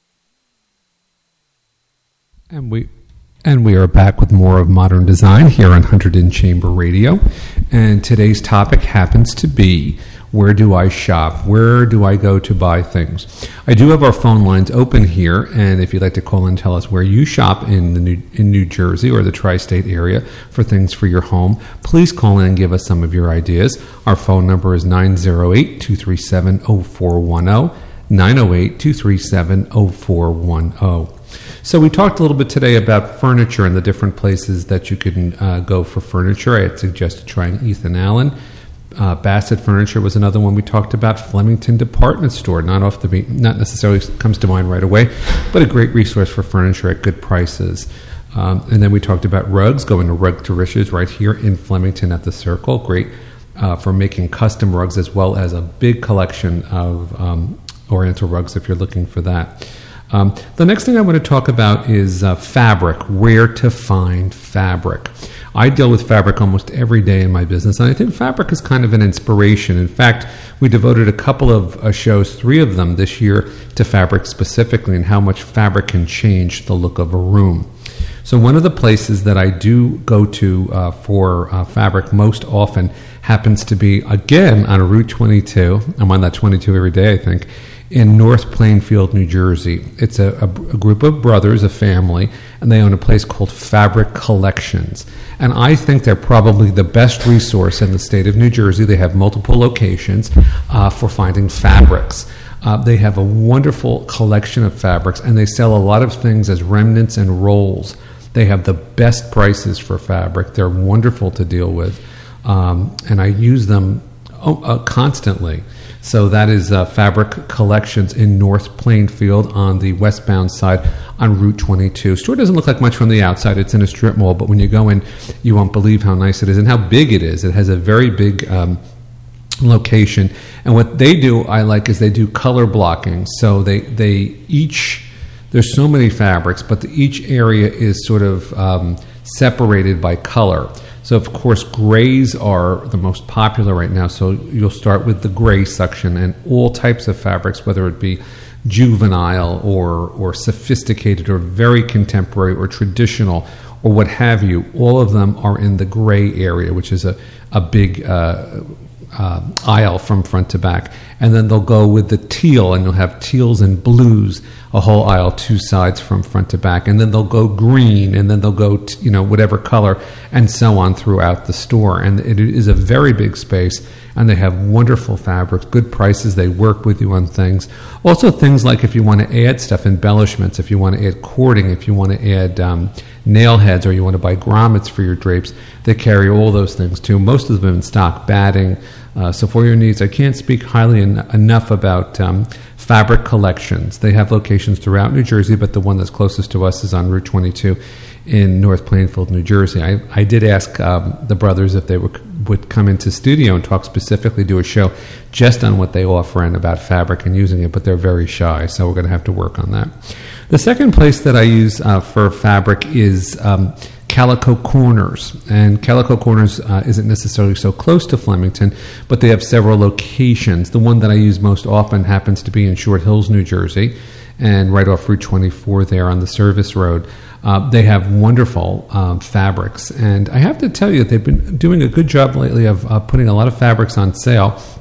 And we and we are back with more of Modern Design here on Hunterdon Chamber Radio. And today's topic happens to be, where do I shop? Where do I go to buy things? I do have our phone lines open here, and if you'd like to call and tell us where you shop in the New, in New Jersey or the tri-state area for things for your home, please call in and give us some of your ideas. Our phone number is nine oh eight, two three seven, oh four one oh, nine oh eight, two three seven, oh four one oh. So we talked a little bit today about furniture and the different places that you can uh, go for furniture. I had suggested trying Ethan Allen. Uh, Bassett Furniture was another one we talked about. Flemington Department Store, not off the beat, not necessarily comes to mind right away, but a great resource for furniture at good prices. Um, and then we talked about rugs, going to Rug to Riches right here in Flemington at the Circle. Great uh, for making custom rugs, as well as a big collection of um, Oriental rugs if you're looking for that. Um, the next thing I want to talk about is uh, fabric, where to find fabric. I deal with fabric almost every day in my business, and I think fabric is kind of an inspiration. In fact, we devoted a couple of uh, shows, three of them this year, to fabric specifically and how much fabric can change the look of a room. So one of the places that I do go to uh, for uh, fabric most often happens to be, again, on Route twenty-two. I'm on that twenty-two every day, I think, in North Plainfield, New Jersey. It's a, a, a group of brothers, a family, and they own a place called Fabric Collections. And I think they're probably the best resource in the state of New Jersey. They have multiple locations uh, for finding fabrics. Uh, they have a wonderful collection of fabrics, and they sell a lot of things as remnants and rolls. They have the best prices for fabric. They're wonderful to deal with, um, and I use them oh, uh, constantly. So that is uh, Fabric Collections in North Plainfield on the westbound side on Route twenty-two. Store doesn't look like much from the outside. It's in a strip mall, but when you go in, you won't believe how nice it is and how big it is. It has a very big um, location. And what they do, I like, is they do color blocking. So they, they each, there's so many fabrics, but the, each area is sort of um, separated by color. So, of course, grays are the most popular right now. So you'll start with the gray section, and all types of fabrics, whether it be juvenile or, or sophisticated or very contemporary or traditional or what have you, all of them are in the gray area, which is a, a big uh, uh, aisle from front to back. And then they'll go with the teal, and you'll have teals and blues, a whole aisle, two sides from front to back. And then they'll go green, and then they'll go, t- you know, whatever color, and so on throughout the store. And it is a very big space, and they have wonderful fabrics, good prices. They work with you on things. Also things like if you want to add stuff, embellishments, if you want to add cording, if you want to add um, nail heads, or you want to buy grommets for your drapes, they carry all those things too. Most of them in stock, batting. Uh, so for your needs, I can't speak highly en- enough about um, Fabric Collections. They have locations throughout New Jersey, but the one that's closest to us is on Route twenty-two in North Plainfield, New Jersey. I, I did ask um, the brothers if they were, would come into studio and talk specifically, do a show just on what they offer and about fabric and using it, but they're very shy, so we're going to have to work on that. The second place that I use uh, for fabric is um, Calico Corners. And Calico Corners uh, isn't necessarily so close to Flemington, but they have several locations. The one that I use most often happens to be in Short Hills, New Jersey, and right off Route twenty-four there on the service road. Uh, they have wonderful um, fabrics. And I have to tell you, they've been doing a good job lately of uh, putting a lot of fabrics on sale.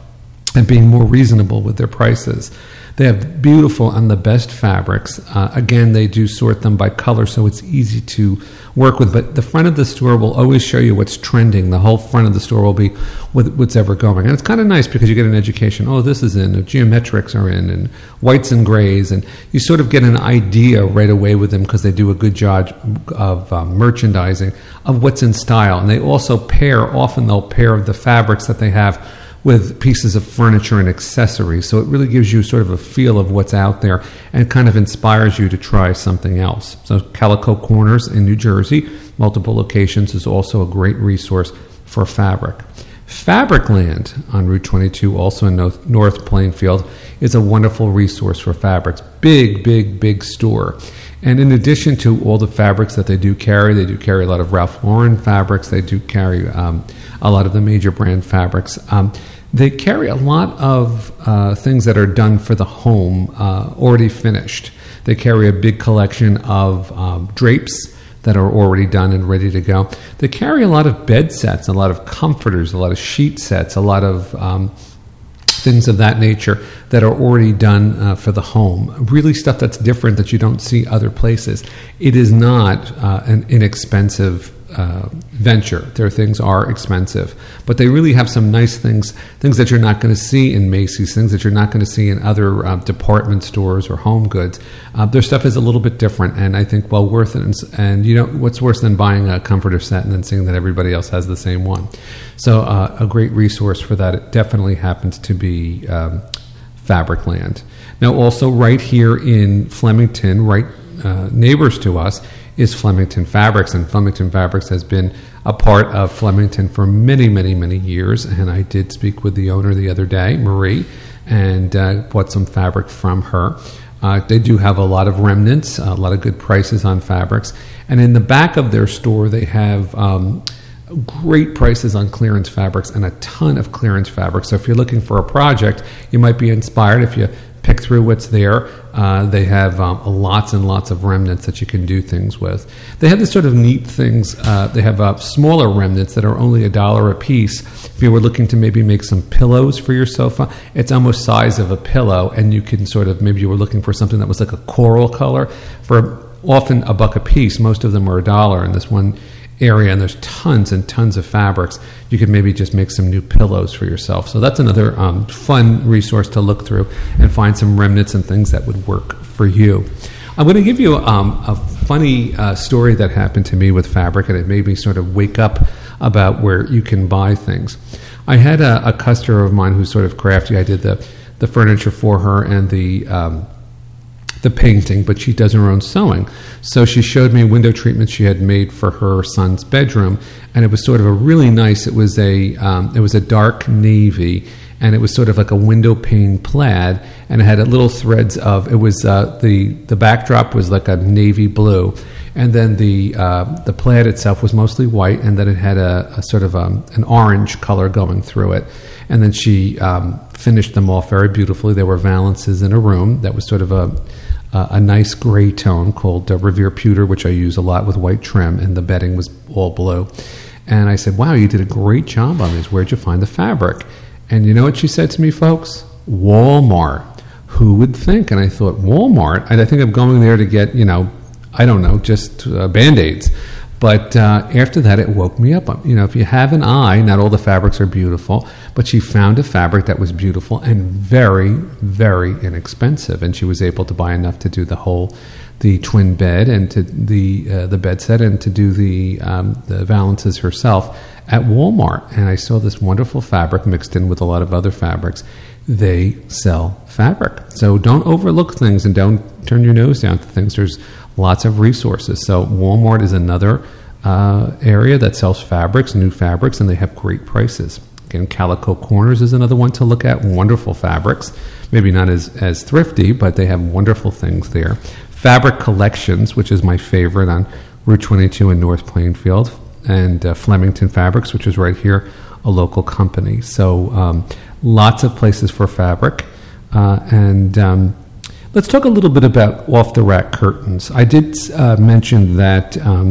and being more reasonable with their prices. They have beautiful and the best fabrics. Uh, again, they do sort them by color, so it's easy to work with. But the front of the store will always show you what's trending. The whole front of the store will be with what's ever going. And it's kind of nice because you get an education. Oh, this is in, geometrics are in, and whites and grays. And you sort of get an idea right away with them because they do a good job of um, merchandising of what's in style. And they also pair, often they'll pair the fabrics that they have with pieces of furniture and accessories. So it really gives you sort of a feel of what's out there and kind of inspires you to try something else. So Calico Corners in New Jersey, multiple locations, is also a great resource for fabric. Fabricland on Route twenty-two, also in North, North Plainfield, is a wonderful resource for fabrics. Big, big, big store. And in addition to all the fabrics that they do carry, they do carry a lot of Ralph Lauren fabrics. They do carry um, a lot of the major brand fabrics. Um, they carry a lot of uh, things that are done for the home, uh, already finished. They carry a big collection of um, drapes that are already done and ready to go. They carry a lot of bed sets, a lot of comforters, a lot of sheet sets, a lot of um, things of that nature that are already done uh, for the home. Really stuff that's different that you don't see other places. It is not uh, an inexpensive uh, venture. Their things are expensive, but they really have some nice things, things that you're not going to see in Macy's, things that you're not going to see in other uh, department stores or home goods. Uh, their stuff is a little bit different, and I think well worth it. And, and you know, what's worse than buying a comforter set and then seeing that everybody else has the same one? So uh, a great resource for that. It definitely happens to be um, Fabricland. Now, also right here in Flemington, right uh, neighbors to us, is Flemington Fabrics, and Flemington Fabrics has been a part of Flemington for many, many, many years. And I did speak with the owner the other day, Marie, and uh, bought some fabric from her. Uh, they do have a lot of remnants, a lot of good prices on fabrics. And in the back of their store, they have um, great prices on clearance fabrics and a ton of clearance fabrics. So if you're looking for a project, you might be inspired if you pick through what's there. Uh, they have um, lots and lots of remnants that you can do things with. They have this sort of neat things. Uh, they have uh, smaller remnants that are only a dollar a piece. If you were looking to maybe make some pillows for your sofa, it's almost size of a pillow, and you can sort of, maybe you were looking for something that was like a coral color for often a buck a piece. Most of them are a dollar in this one area, and there's tons and tons of fabrics. You could maybe just make some new pillows for yourself. So that's another um, fun resource to look through and find some remnants and things that would work for you. I'm going to give you um, a funny uh, story that happened to me with fabric, and it made me sort of wake up about where you can buy things. I had a, a customer of mine who's sort of crafty. I did the, the furniture for her and the um, the painting, but she does her own sewing. So she showed me window treatments she had made for her son's bedroom, and it was sort of a really nice, it was a um, it was a dark navy, and it was sort of like a window pane plaid, and it had a little threads of, it was uh, the the backdrop was like a navy blue, and then the uh, the plaid itself was mostly white, and then it had a, a sort of um, an orange color going through it. And then she um, finished them off very beautifully. There were valances in a room that was sort of a a, a nice gray tone called uh, Revere Pewter, which I use a lot with white trim, and the bedding was all blue. And I said, wow, you did a great job on these. Where'd you find the fabric? And you know what she said to me, folks? Walmart. Who would think? And I thought, Walmart? And I think I'm going there to get, you know, I don't know, just uh, Band-Aids. But uh, after that, it woke me up. You know, if you have an eye, not all the fabrics are beautiful, but she found a fabric that was beautiful and very, very inexpensive. And she was able to buy enough to do the whole, the twin bed and to the uh, the bed set and to do the um, the valances herself at Walmart. And I saw this wonderful fabric mixed in with a lot of other fabrics. They sell fabric. So don't overlook things and don't turn your nose down to things. There's lots of resources. So Walmart is another uh, area that sells fabrics, new fabrics, and they have great prices. Again, Calico Corners is another one to look at. Wonderful fabrics. Maybe not as, as thrifty, but they have wonderful things there. Fabric Collections, which is my favorite on Route twenty-two in North Plainfield, and uh, Flemington Fabrics, which is right here, a local company. So um, lots of places for fabric. Uh, and um, let's talk a little bit about off-the-rack curtains. I did uh, mention that um,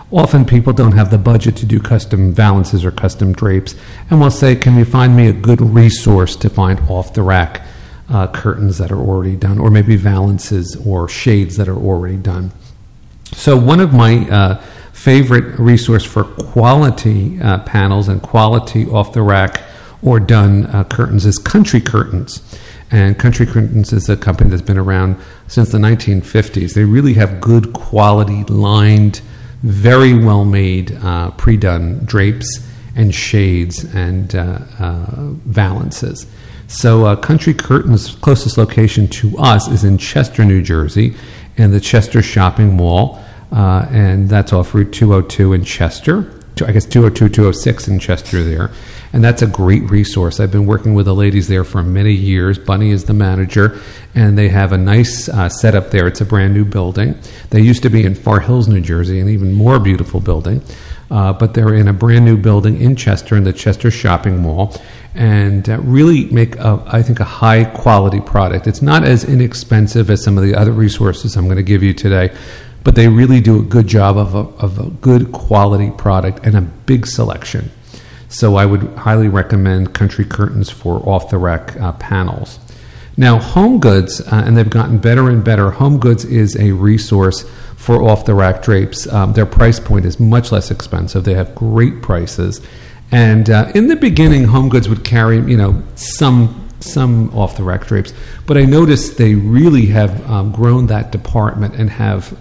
Often people don't have the budget to do custom valances or custom drapes, and will say, can you find me a good resource to find off-the-rack uh, curtains that are already done, or maybe valances or shades that are already done. So one of my uh, favorite resource for quality uh, panels and quality off-the-rack or done uh, curtains is Country Curtains. And Country Curtains is a company that's been around since the nineteen fifties. They really have good quality, lined, very well-made, uh, pre-done drapes and shades and uh, uh, valances. So uh, Country Curtains' closest location to us is in Chester, New Jersey, in the Chester Shopping Mall, uh, and that's off Route two oh two in Chester. I guess two oh two, two oh six in Chester there. And that's a great resource. I've been working with the ladies there for many years. Bunny is the manager, and they have a nice uh, setup there. It's a brand new building. They used to be in Far Hills, New Jersey, an even more beautiful building. Uh, but they're in a brand new building in Chester, in the Chester Shopping Mall, and uh, really make, a, I think, a high-quality product. It's not as inexpensive as some of the other resources I'm going to give you today, but they really do a good job of a, of a good quality product and a big selection. So I would highly recommend Country Curtains for off-the-rack uh, panels. Now, Home Goods, uh, and they've gotten better and better. Home Goods is a resource for off-the-rack drapes. Um, their price point is much less expensive. They have great prices. And uh, in the beginning, Home Goods would carry, you know, some some off-the-rack drapes. But I noticed they really have um, grown that department and have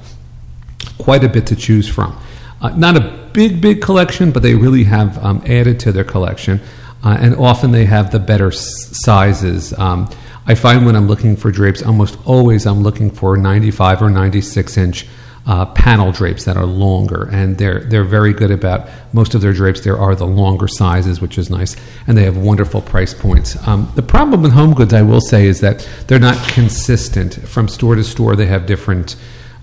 quite a bit to choose from. Uh, not a big, big collection, but they really have um, added to their collection. Uh, and often they have the better s- sizes. Um, I find when I'm looking for drapes, almost always I'm looking for ninety-five or ninety-six inch uh, panel drapes that are longer. And they're they're very good about most of their drapes. There are the longer sizes, which is nice. And they have wonderful price points. Um, the problem with Home Goods, I will say, is that they're not consistent. From store to store, they have different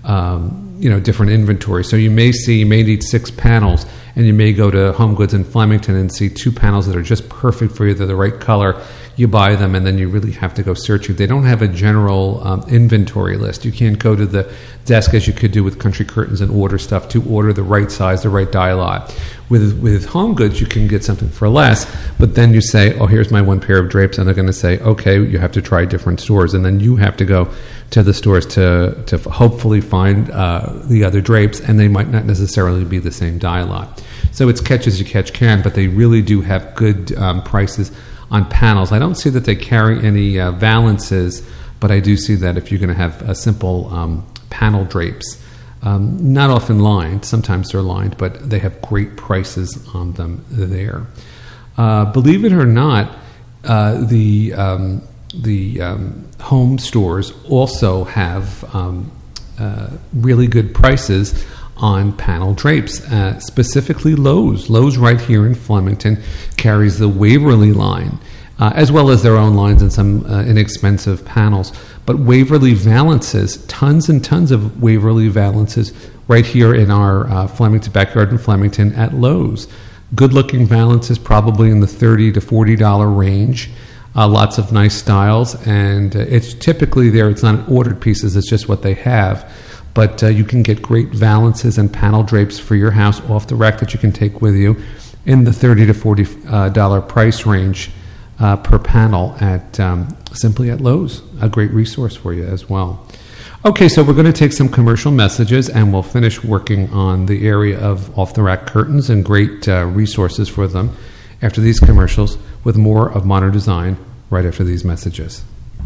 Um, you know, different inventory. So you may see, you may need six panels, and you may go to Home Goods in Flemington and see two panels that are just perfect for you. They're the right color. You buy them, and then you really have to go searching. They don't have a general um, inventory list. You can't go to the desk as you could do with Country Curtains and order stuff to order the right size, the right dialogue. With with Home Goods, you can get something for less, but then you say, oh, here's my one pair of drapes, and they're going to say, okay, you have to try different stores, and then you have to go to the stores to to hopefully find uh, the other drapes, and they might not necessarily be the same dialogue. So it's catch as you catch can, but they really do have good um, prices on panels. I don't see that they carry any uh, valances, but I do see that if you're going to have a simple um, panel drapes, um, not often lined, sometimes they're lined, but they have great prices on them there. Uh, believe it or not, uh, the um, the um, home stores also have um, uh, really good prices on panel drapes, uh, specifically Lowe's. Lowe's right here in Flemington carries the Waverly line, uh, as well as their own lines and some uh, inexpensive panels. But Waverly valances, tons and tons of Waverly valances right here in our uh, Flemington backyard in Flemington at Lowe's. Good-looking valances, probably in the thirty to forty dollars range. Uh, lots of nice styles, and uh, it's typically there. It's not ordered pieces, it's just what they have. But uh, you can get great valances and panel drapes for your house off the rack that you can take with you in the thirty to forty dollars uh, price range uh, per panel at um, simply at Lowe's. A great resource for you as well. Okay, so we're going to take some commercial messages, and we'll finish working on the area of off-the-rack curtains and great uh, resources for them after these commercials, with more of Modern Design right after these messages.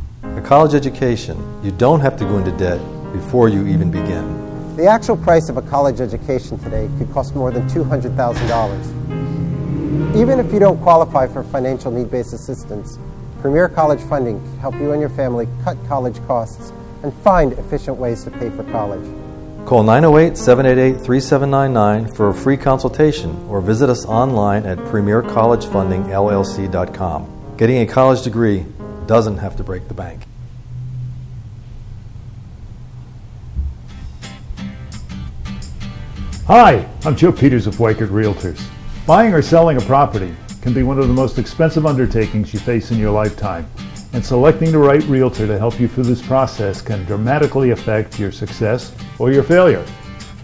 A college education. You don't have to go into debt before you even begin. The actual price of a college education today could cost more than two hundred thousand dollars. Even if you don't qualify for financial need-based assistance, Premier College Funding can help you and your family cut college costs and find efficient ways to pay for college. Call nine oh eight, seven eight eight, three seven nine nine for a free consultation, or visit us online at premier college funding l l c dot com. Getting a college degree doesn't have to break the bank. Hi, I'm Joe Peters of Weichert Realtors. Buying or selling a property can be one of the most expensive undertakings you face in your lifetime, and selecting the right realtor to help you through this process can dramatically affect your success or your failure.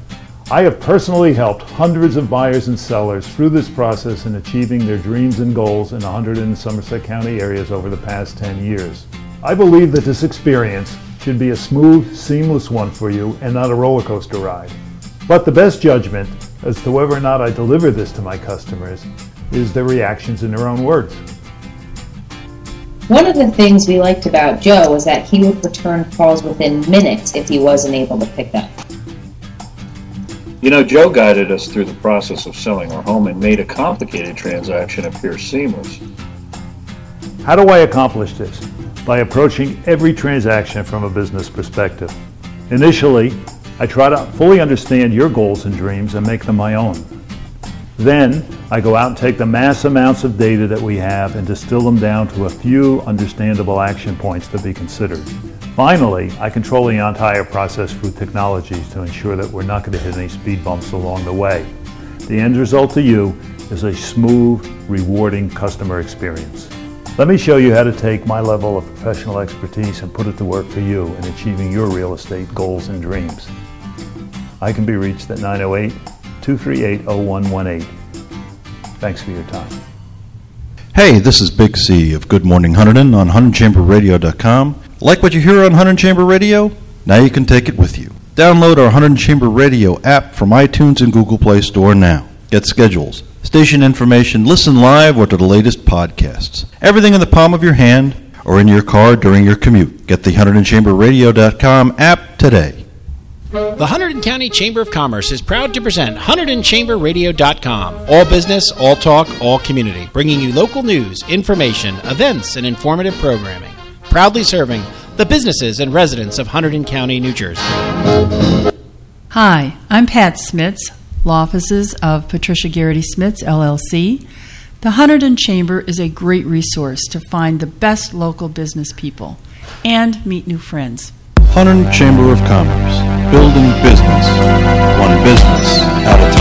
I have personally helped hundreds of buyers and sellers through this process in achieving their dreams and goals in one hundred in Somerset County areas over the past ten years. I believe that this experience should be a smooth, seamless one for you and not a roller coaster ride. But the best judgment as to whether or not I deliver this to my customers is their reactions in their own words. One of the things we liked about Joe was that he would return calls within minutes if he wasn't able to pick up. You know, Joe guided us through the process of selling our home and made a complicated transaction appear seamless. How do I accomplish this? By approaching every transaction from a business perspective. Initially, I try to fully understand your goals and dreams and make them my own. Then, I go out and take the mass amounts of data that we have and distill them down to a few understandable action points to be considered. Finally, I control the entire process through technologies to ensure that we're not going to hit any speed bumps along the way. The end result to you is a smooth, rewarding customer experience. Let me show you how to take my level of professional expertise and put it to work for you in achieving your real estate goals and dreams. I can be reached at nine oh eight, two three eight, oh one one eight. Thanks for your time. Hey, this is Big C of Good Morning Hunterdon on Hunterdon Chamber Radio dot com. Like what you hear on Hunterdon Chamber Radio? Now you can take it with you. Download our Hunterdon Chamber Radio app from iTunes and Google Play Store now. Get schedules, station information, listen live or to the latest podcasts. Everything in the palm of your hand or in your car during your commute. Get the Hunterdon Chamber Radio dot com app today. The Hunterdon County Chamber of Commerce is proud to present Hunterdon Chamber Radio dot com. All business, all talk, all community. Bringing you local news, information, events, and informative programming. Proudly serving the businesses and residents of Hunterdon County, New Jersey. Hi, I'm Pat Smits, law offices of Patricia Garrity Smits, L L C. The Hunterdon Chamber is a great resource to find the best local business people and meet new friends. Hunterdon Chamber of Commerce, building business, one business at a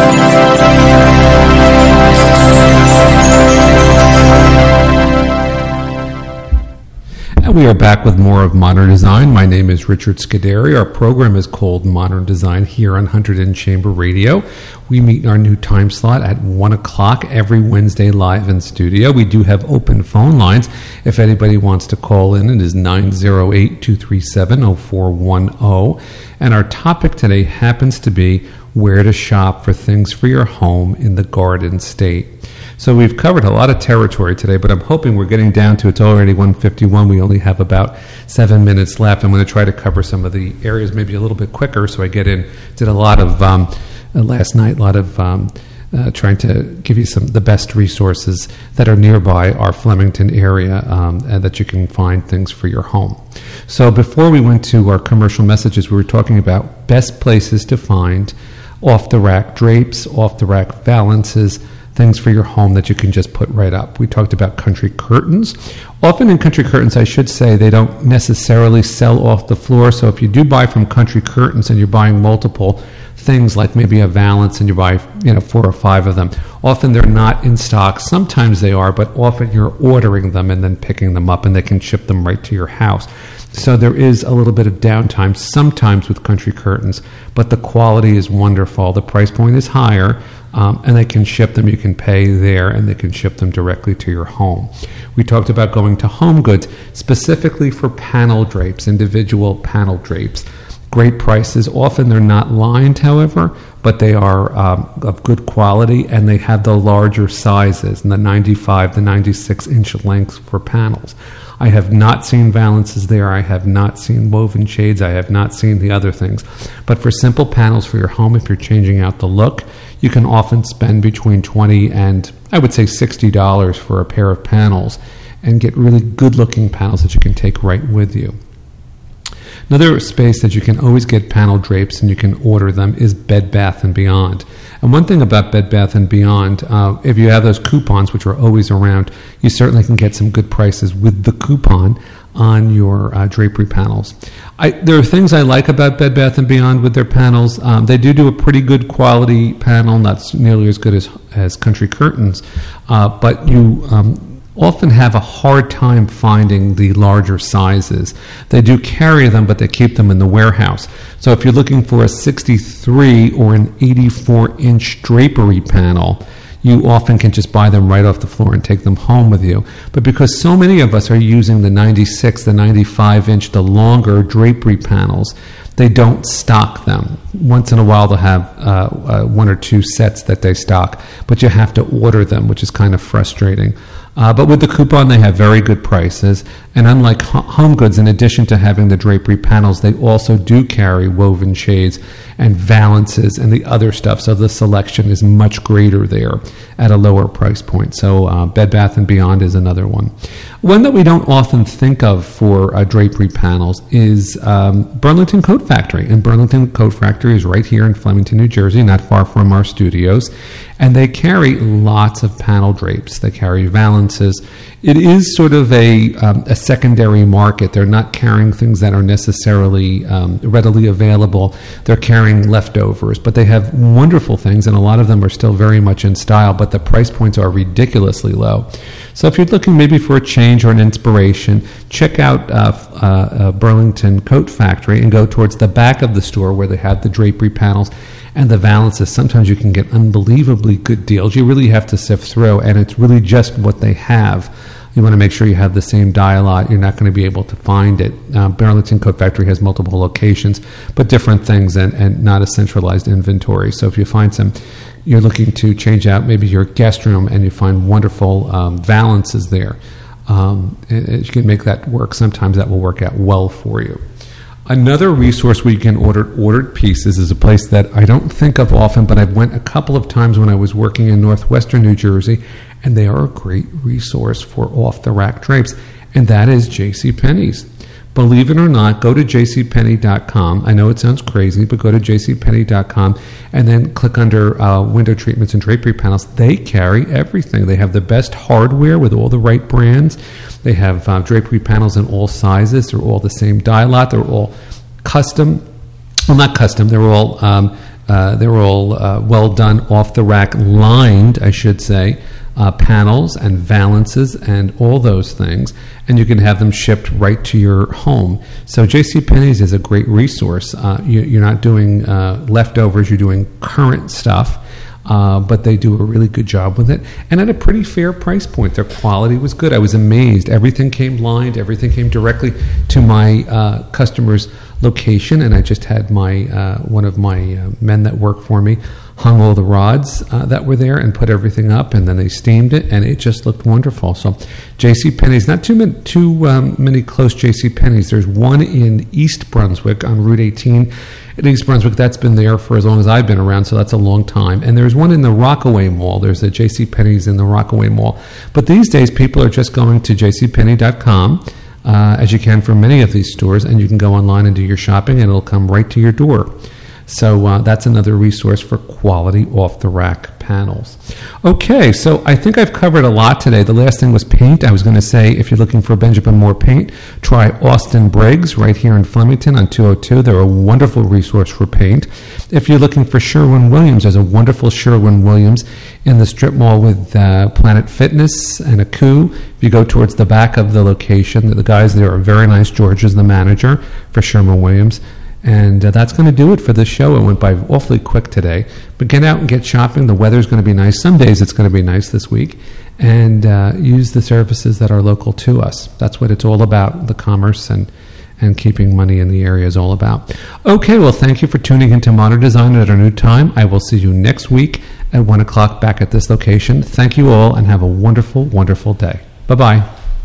time. And we are back with more of Modern Design. My name is Richard Scuderi. Our program is called Modern Design here on Hunterdon Chamber Radio. We meet in our new time slot at one o'clock every Wednesday live in studio. We do have open phone lines. If anybody wants to call in, it is nine oh eight, two three seven, oh four one oh. And our topic today happens to be where to shop for things for your home in the Garden State. So we've covered a lot of territory today, but I'm hoping we're getting down to, it's already one fifty-one. We only have about seven minutes left. I'm going to try to cover some of the areas maybe a little bit quicker so I get in. Did a lot of, um, uh, last night, a lot of um, uh, trying to give you some the best resources that are nearby our Flemington area um, and that you can find things for your home. So before we went to our commercial messages, we were talking about best places to find off-the-rack drapes, off-the-rack valances, things for your home that you can just put right up. We talked about country curtains. Often in country curtains, I should say, they don't necessarily sell off the floor. So if you do buy from country curtains and you're buying multiple things like maybe a valance and you buy, you know, four or five of them, often they're not in stock. Sometimes they are, but often you're ordering them and then picking them up and they can ship them right to your house. So there is a little bit of downtime sometimes with country curtains, but the quality is wonderful. The price point is higher, um, and they can ship them. You can pay there, and they can ship them directly to your home. We talked about going to Home Goods, specifically for panel drapes, individual panel drapes. Great prices. Often they're not lined, however, but they are um, of good quality, and they have the larger sizes, and the ninety-five, the ninety-six inch lengths for panels. I have not seen valances there. I have not seen woven shades. I have not seen the other things. But for simple panels for your home, if you're changing out the look, you can often spend between twenty dollars and I would say sixty dollars for a pair of panels and get really good-looking panels that you can take right with you. Another space that you can always get panel drapes and you can order them is Bed Bath and Beyond. And one thing about Bed Bath and Beyond, uh, if you have those coupons, which are always around, you certainly can get some good prices with the coupon on your uh, drapery panels. I, there are things I like about Bed Bath and Beyond with their panels. Um, they do do a pretty good quality panel, not nearly as good as, as country curtains, uh, but you... Um, often have a hard time finding the larger sizes. They do carry them, but they keep them in the warehouse. So if you're looking for a sixty-three or an eighty-four inch drapery panel, you often can just buy them right off the floor and take them home with you. But because so many of us are using the ninety-six, the ninety-five inch, the longer drapery panels, they don't stock them. Once in a while they'll have uh, uh, one or two sets that they stock, but you have to order them, which is kind of frustrating. Uh, but with the coupon, they have very good prices. And unlike Home Goods, in addition to having the drapery panels, they also do carry woven shades and valances and the other stuff. So the selection is much greater there at a lower price point. So uh, Bed Bath and Beyond is another one. One that we don't often think of for uh, drapery panels is um, Burlington Coat Factory. And Burlington Coat Factory is right here in Flemington, New Jersey, not far from our studios. And they carry lots of panel drapes. They carry valances. It is sort of a, um, a secondary market. They're not carrying things that are necessarily um, readily available. They're carrying leftovers, but they have wonderful things, and a lot of them are still very much in style, but the price points are ridiculously low. So if you're looking maybe for a change or an inspiration, check out uh, uh, uh, Burlington Coat Factory and go towards the back of the store where they have the drapery panels and the valances. Sometimes you can get unbelievably good deals. You really have to sift through, and it's really just what they have. You want to make sure you have the same dial-lot. You're not going to be able to find it. Uh, Burlington Coat Factory has multiple locations, but different things and, and not a centralized inventory. So if you find some, you're looking to change out maybe your guest room and you find wonderful um, valances there, um, and, and you can make that work. Sometimes that will work out well for you. Another resource where you can order ordered pieces is a place that I don't think of often, but I went a couple of times when I was working in northwestern New Jersey, and they are a great resource for off-the-rack drapes, and that is JCPenney's. Believe it or not, go to j c penney dot com. I know it sounds crazy, but go to j c penney dot com and then click under uh, window treatments and drapery panels. They carry everything. They have the best hardware with all the right brands. They have uh, drapery panels in all sizes. They're all the same dial-lot. They're all custom. Well, not custom. They're all um, uh, they're all uh, well done, off the rack, lined, I should say. Uh, panels and valances and all those things, and you can have them shipped right to your home. So JCPenney's is a great resource. Uh, you, you're not doing uh, leftovers, you're doing current stuff, uh, but they do a really good job with it, and at a pretty fair price point. Their quality was good. I was amazed. Everything came lined, everything came directly to my uh, customer's location, and I just had my uh, one of my uh, men that work for me hung all the rods uh, that were there and put everything up, and then they steamed it, and it just looked wonderful. So JCPenney's, not too many, too um, many close JCPenney's. There's one in East Brunswick on Route eighteen in East Brunswick. That's been there for as long as I've been around, so that's a long time. And there's one in the Rockaway Mall. There's a JCPenney's in the Rockaway Mall. But these days, people are just going to j c penney dot com, uh, as you can for many of these stores, and you can go online and do your shopping, and it'll come right to your door. So uh, that's another resource for quality off-the-rack panels. Okay, so I think I've covered a lot today. The last thing was paint. I was going to say, if you're looking for Benjamin Moore paint, try Austin Briggs right here in Flemington on two oh two. They're a wonderful resource for paint. If you're looking for Sherwin-Williams, there's a wonderful Sherwin-Williams in the strip mall with uh, Planet Fitness and a coup. If you go towards the back of the location, the guys there are very nice. George is the manager for Sherwin-Williams. And uh, that's going to do it for this show. It went by awfully quick today. But get out and get shopping. The weather's going to be nice. Some days it's going to be nice this week. And uh, use the services that are local to us. That's what it's all about, the commerce and, and keeping money in the area is all about. Okay, well, thank you for tuning into Modern Design at our new time. I will see you next week at one o'clock back at this location. Thank you all, and have a wonderful, wonderful day. Bye-bye.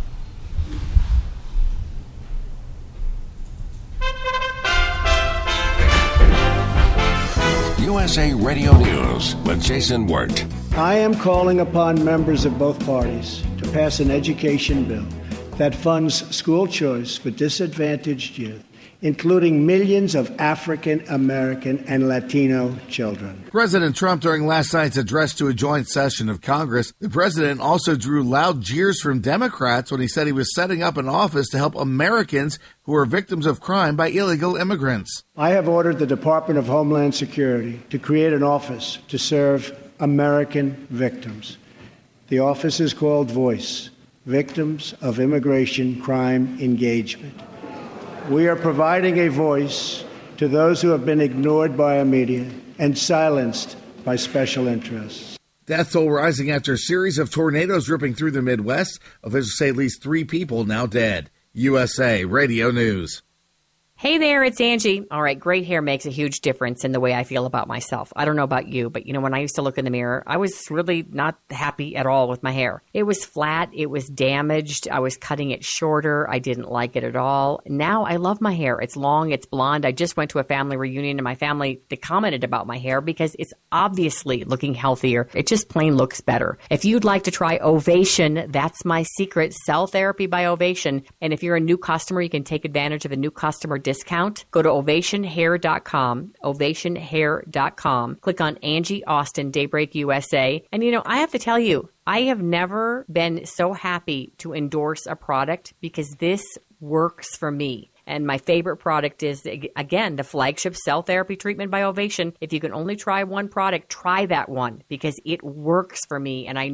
U S A Radio News with Jason Wirt. I am calling upon members of both parties to pass an education bill that funds school choice for disadvantaged youth, including millions of African American and Latino children. President Trump, during last night's address to a joint session of Congress, the president also drew loud jeers from Democrats when he said he was setting up an office to help Americans who are victims of crime by illegal immigrants. I have ordered the Department of Homeland Security to create an office to serve American victims. The office is called VOICE, victims of immigration crime engagement. We are providing a voice to those who have been ignored by our media and silenced by special interests. Death toll rising after a series of tornadoes ripping through the Midwest. Officials say at least three people now dead. U S A Radio News. Hey there, it's Angie. All right, great hair makes a huge difference in the way I feel about myself. I don't know about you, but you know, when I used to look in the mirror, I was really not happy at all with my hair. It was flat. It was damaged. I was cutting it shorter. I didn't like it at all. Now I love my hair. It's long. It's blonde. I just went to a family reunion and my family, they commented about my hair because it's obviously looking healthier. It just plain looks better. If you'd like to try Ovation, that's my secret. Cell Therapy by Ovation. And if you're a new customer, you can take advantage of a new customer discount. Go to ovation hair dot com, ovation hair dot com. Click on Angie Austin Daybreak U S A. And you know, I have to tell you, I have never been so happy to endorse a product because this works for me. And my favorite product is, again, the flagship Cell Therapy treatment by Ovation. If you can only try one product, try that one because it works for me. And I